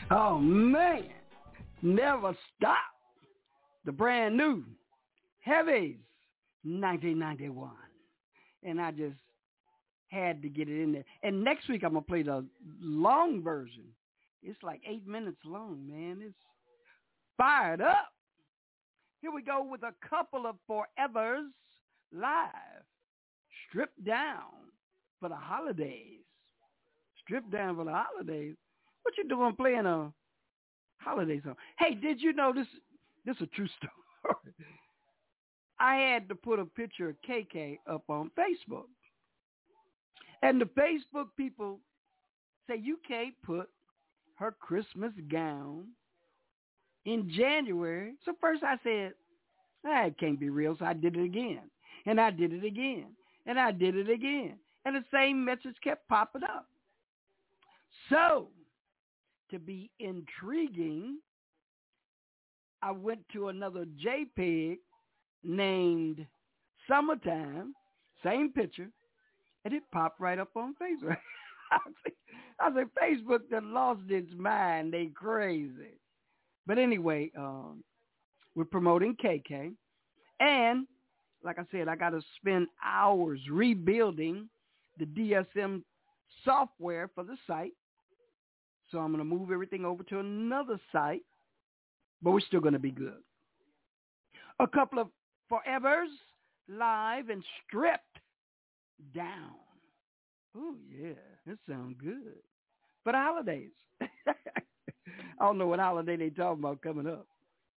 Oh, man. Never Stop. The brand new Heavies 1991. And I just had to get it in there. And next week I'm going to play the long version. It's like 8 minutes long, man. It's fired up. Here we go with a couple of Forevers live. Stripped Down for the holidays. Stripped Down for the holidays. What you doing playing a holiday song? Hey, did you know this is a true story? I had to put a picture of KK up on Facebook. And the Facebook people say you can't put her Christmas gown in January. So first I said, it can't be real. So I did it again. And I did it again. And I did it again. And the same message kept popping up. So, to be intriguing, I went to another JPEG named Summertime, same picture, and it popped right up on Facebook. I said, Facebook done lost its mind. They crazy. But anyway, we're promoting KK. And like I said, I got to spend hours rebuilding the DSM software for the site. So I'm going to move everything over to another site, but we're still going to be good. A couple of Forevers live and Stripped Down. Oh, yeah, that sounds good. For the holidays. I don't know what holiday they talking about coming up.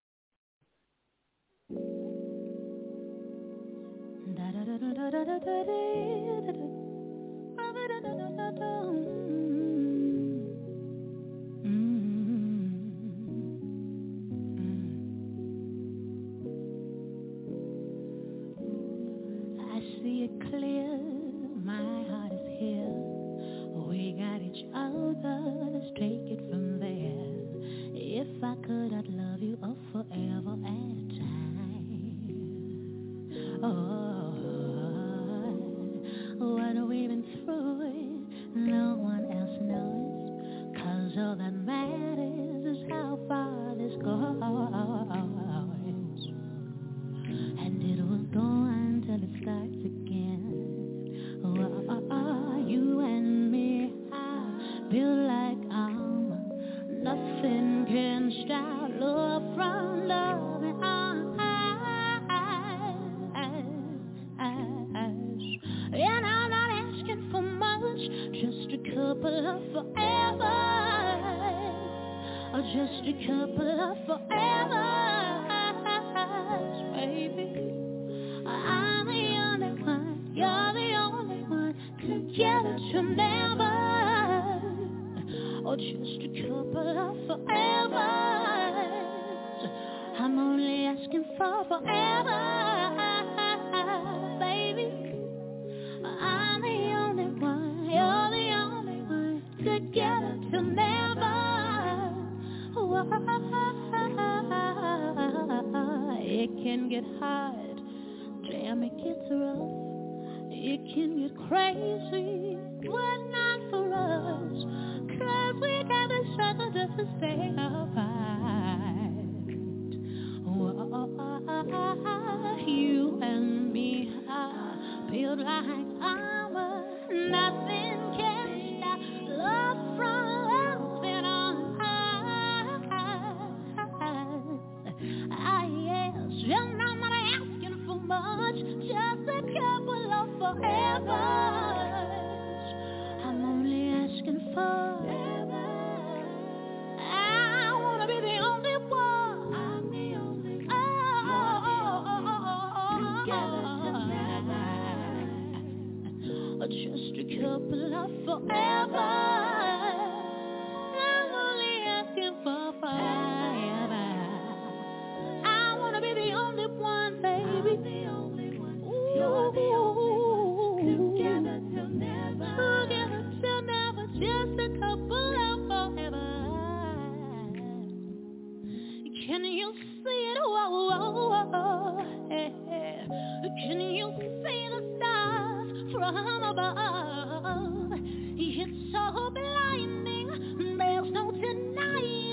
Clear, my heart is here. We got each other, let's take it from there. If I could, I'd love you forever at a time. Oh, what we've been through, no one else knows. 'Cause all that matters is how far this goes. And it will go until it starts again. You and me, I feel like nothing can stop love from loving us. And I'm not asking for much, just a couple of forevers, or just a couple of forevers, baby. I'm the only one, you're the only one, together to never, or just a couple of forevers. I'm only asking for forever, baby. I'm the only one, you're the only one, together to never. It can get hard, damn, it gets rough. It can get crazy, but not for us, 'cause we got each other just to stay apart. You and me are built like armor. Nothing can stop love from loving on us. Yes, and I'm not asking for much, just a couple of forevers. I'm only asking for forever. I wanna be the only one. I'm the only one. Together together. Just a couple of forevers. I'm only asking for forever. I wanna be the only one, baby. I'm the only one. You're the only one. Together till never. Together till never. Just a couple of forever. Can you see it? Whoa, whoa, whoa. Yeah. Can you see the stars from above? It's so blinding. There's no denying.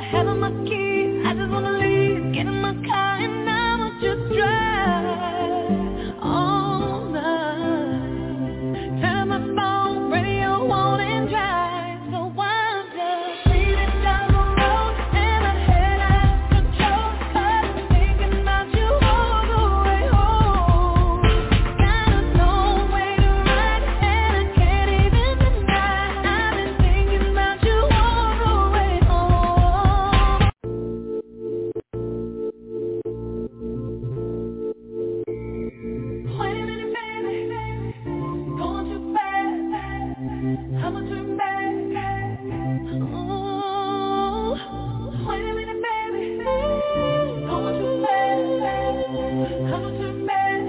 have all my keys. I just wanna leave, get in my car and I'ma just drive all night. Turn my phone, radio on and drive. So I'm just speeding down the road and my head out of control. 'Cause I'm thinking about you all the way home. Got a long way to ride and I can't even deny. I've been thinking about you all the way home. Wait a minute, baby, going too fast. I'm a turn back. Ooh, wait a minute, baby, going too fast. I'm a turn back.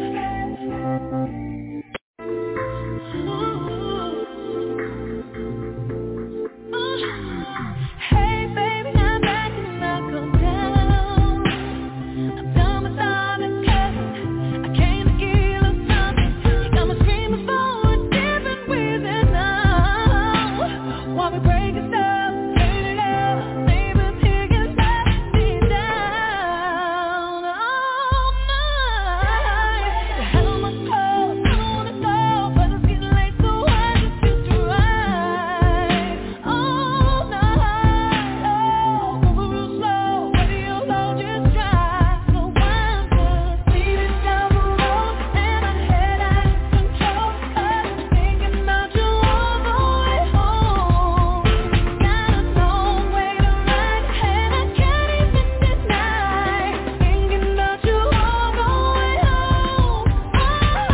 Hey, baby, I'm back and I'll come down. I'm done with all the cussing. I came to give you a little something. You got me screaming for a different reason now. While we breaking stuff, turn it up, baby, pick it up, be down all night. You had all my clothes, I don't wanna go, but it's getting late, so I just used to ride all night. Oh, moving real slow, radio low, just drive. So I'm just speeding down the road and my head out of control. 'Cause I'm thinking about you all the way home. Got a long way to ride and I can't even deny. Thinking about you all the way home. Oh,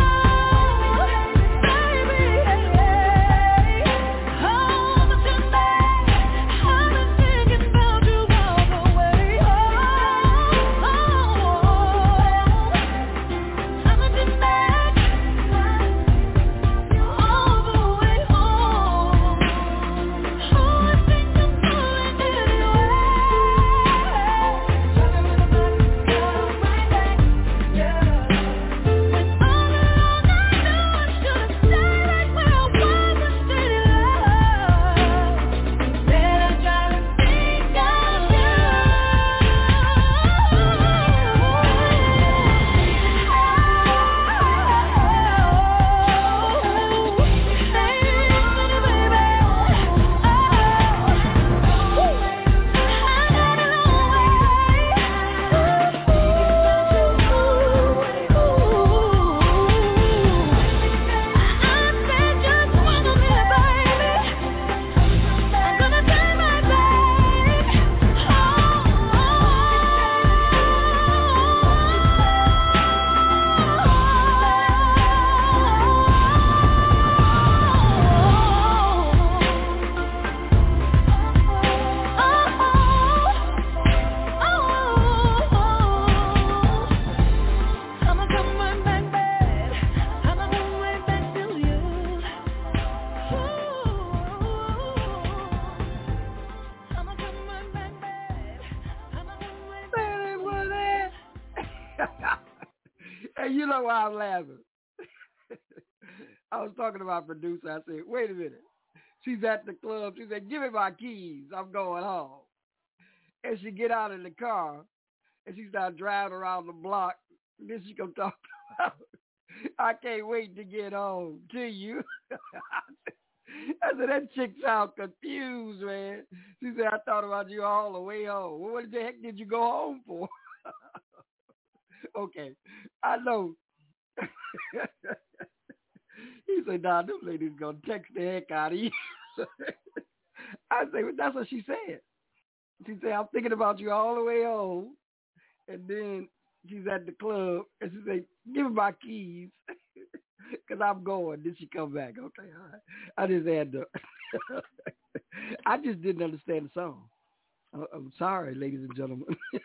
baby, home to me. I've been thinking about you all the way home. I'm a back all the way home. Oh, I think I'm falling anyway. Talking about come right back, yeah. When all along I knew I should've stayed right where I was and stayed in love. Instead I try to think of you. I'ma come right back, babe. I'ma come right back to you. I'ma come right back, babe. I'ma come right back. Hey, you know why I'm laughing? I was talking to my producer. I said, wait a minute. She's at the club. She said, give me my keys. I'm going home. And she get out of the car, and she started driving around the block. And then she gonna talk about, I can't wait to get home to you. I said, that chick sound confused, man. She said, I thought about you all the way home. Well, what the heck did you go home for? Okay, I know. He said, nah, them ladies gonna text the heck out of you. I said, well, that's what she said. She said, I'm thinking about you all the way home. And then she's at the club, and she said, give me my keys, because I'm going. Then she come back. Okay, all right. I just had to. I just didn't understand the song. I'm sorry, ladies and gentlemen.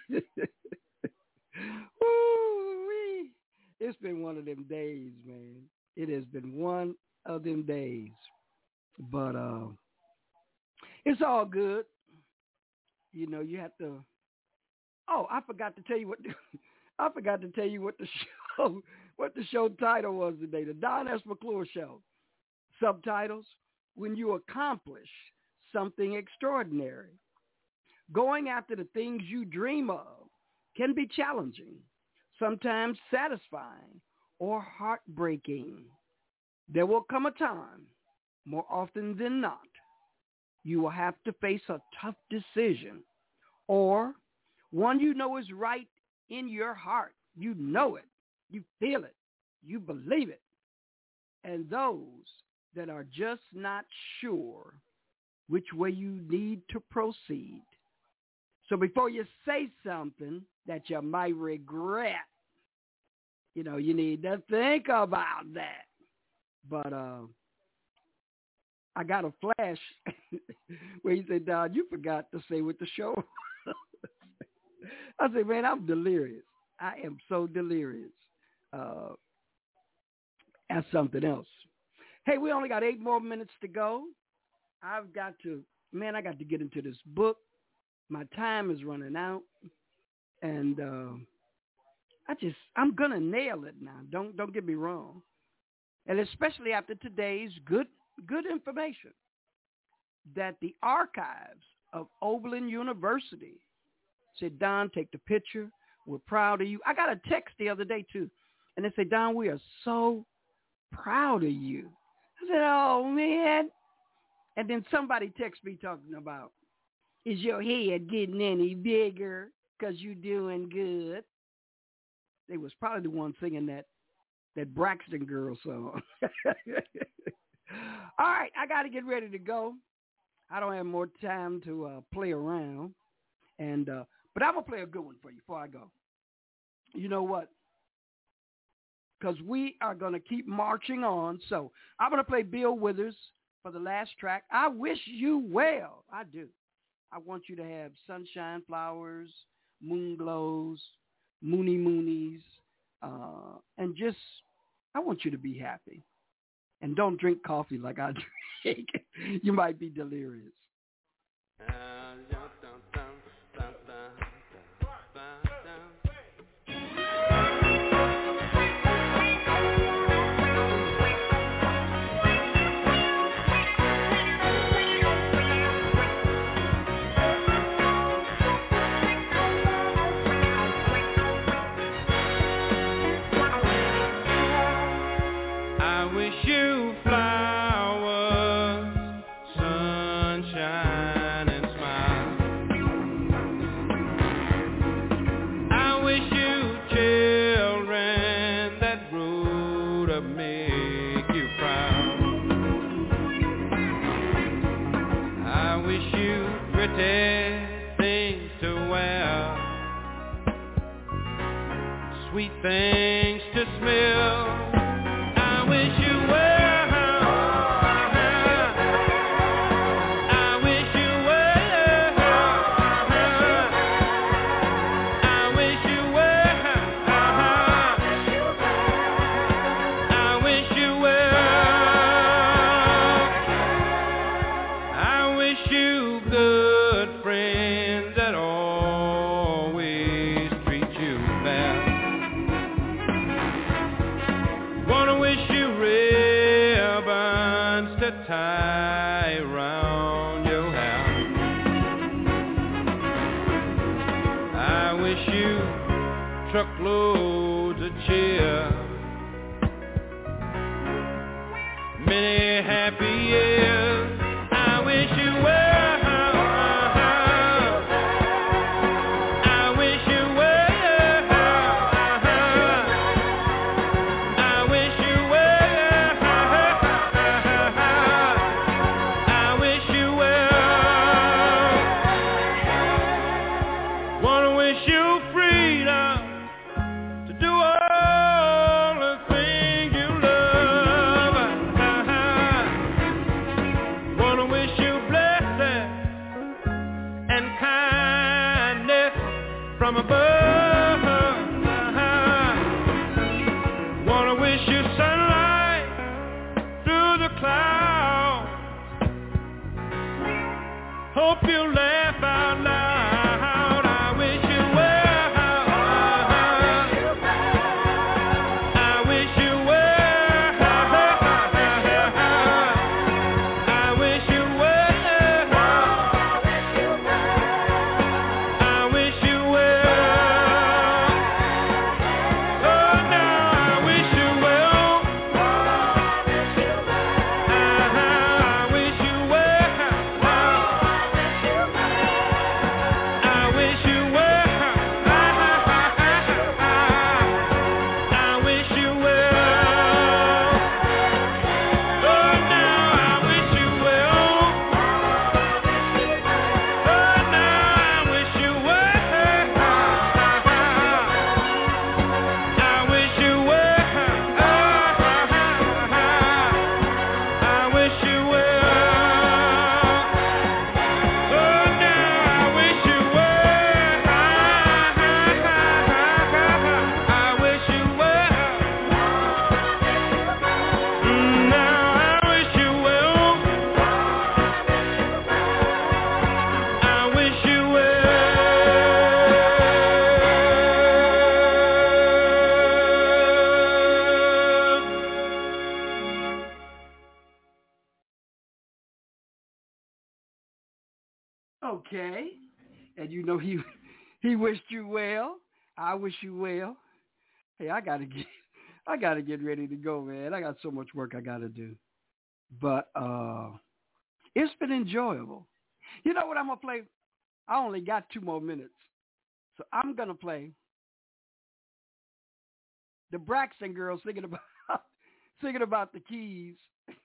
Woo-wee. It's been one of them days, man. It has been one of them days. But it's all good. You know, you have to. Oh, I forgot to tell you what. I forgot to tell you what the show title was today. The Don S. McClure Show. Subtitles: When you accomplish something extraordinary. Going after the things you dream of can be challenging, sometimes satisfying, or heartbreaking. There will come a time, more often than not, you will have to face a tough decision, or one you know is right in your heart. You know it, you feel it, you believe it. And those that are just not sure which way you need to proceed. So before you say something that you might regret, you need to think about that. But I got a flash where he said, Don, you forgot to say with the show. I said, man, I'm delirious. I am so delirious. That's something else. Hey, we only got 8 more minutes to go. I got to get into this book. My time is running out. And I'm going to nail it now. Don't get me wrong. And especially after today's good information that the archives of Oberlin University said, Don, take the picture. We're proud of you. I got a text the other day, too. And they said, Don, we are so proud of you. I said, oh, man. And then somebody texted me talking about, is your head getting any bigger because you're doing good? They was probably the one singing that Braxton Girl song. All right, I got to get ready to go. I don't have more time to play around. And but I'm going to play a good one for you before I go. You know what? Because we are going to keep marching on. So I'm going to play Bill Withers for the last track. I wish you well. I do. I want you to have sunshine, flowers, moon glows, moonies, and just, I want you to be happy. And don't drink coffee like I drink. You might be delirious. Sweet things to smell. I wish you well. I wish you well. I wish you well. I wish you well. I wish you good friends that always treat you well. To tie around your house. I wish you truckloads of cheer, many happy years. I wish you well. From above, wanna wish you sunlight through the clouds. Hope you laugh out loud. I wish you well. I wish you well. I wish you well. I Okay. And you know he wished you well. I wish you well. Hey, I gotta get ready to go, man. I got so much work I gotta do. But it's been enjoyable. You know what I'm gonna play? I only got 2 more minutes. So I'm gonna play the Braxton Girls singing about the keys.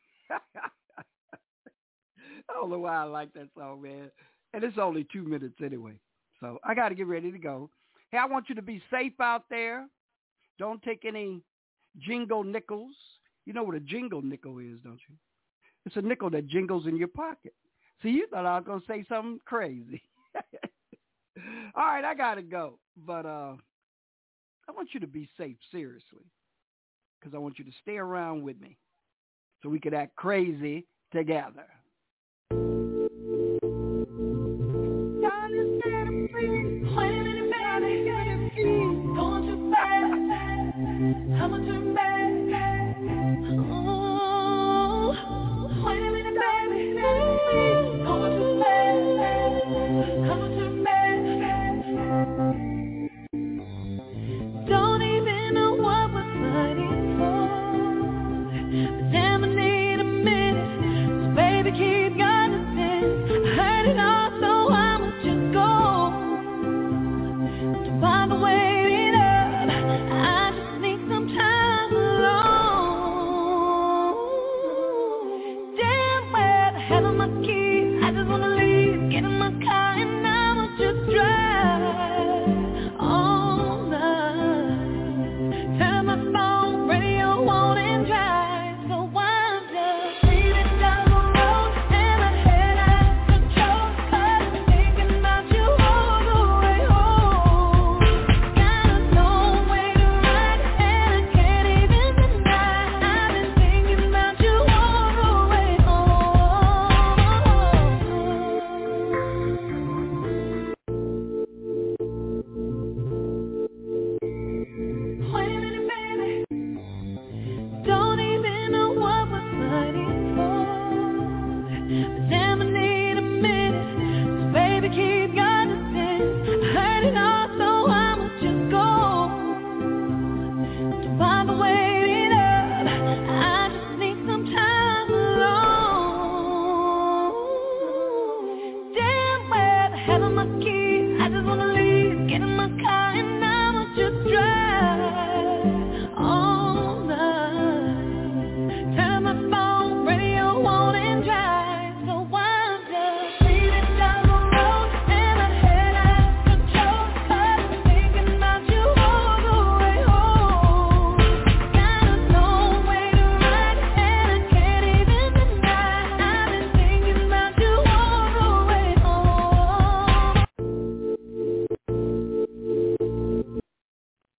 I don't know why I like that song, man. And it's only 2 minutes anyway. So I got to get ready to go. Hey, I want you to be safe out there. Don't take any jingle nickels. You know what a jingle nickel is, don't you? It's a nickel that jingles in your pocket. See, you thought I was going to say something crazy. All right, I got to go. But I want you to be safe, seriously, because I want you to stay around with me so we can act crazy together. Don't even know what we're fighting for, but damn, I need a minute. So baby, keep guiding. I heard it all, so I'ma just go to find a way up. I just need some time alone. Damn well, I have my keys. I just wanna leave, get in my car, and I'ma just drive all night. Turn my phone, radio on and drive. So I'm just speeding down the road, and my head out of control. 'Cause I'm thinking about you all the way home. Got no way to ride, and I can't even deny. I've been thinking about you all the way home. Wait a minute, baby. Don't even know what we're fighting for, but damn, I need a minute. So baby, keep guiding. I heard it all, so I'ma just go to find a way up. I just need some time alone. Damn well, I have my keys.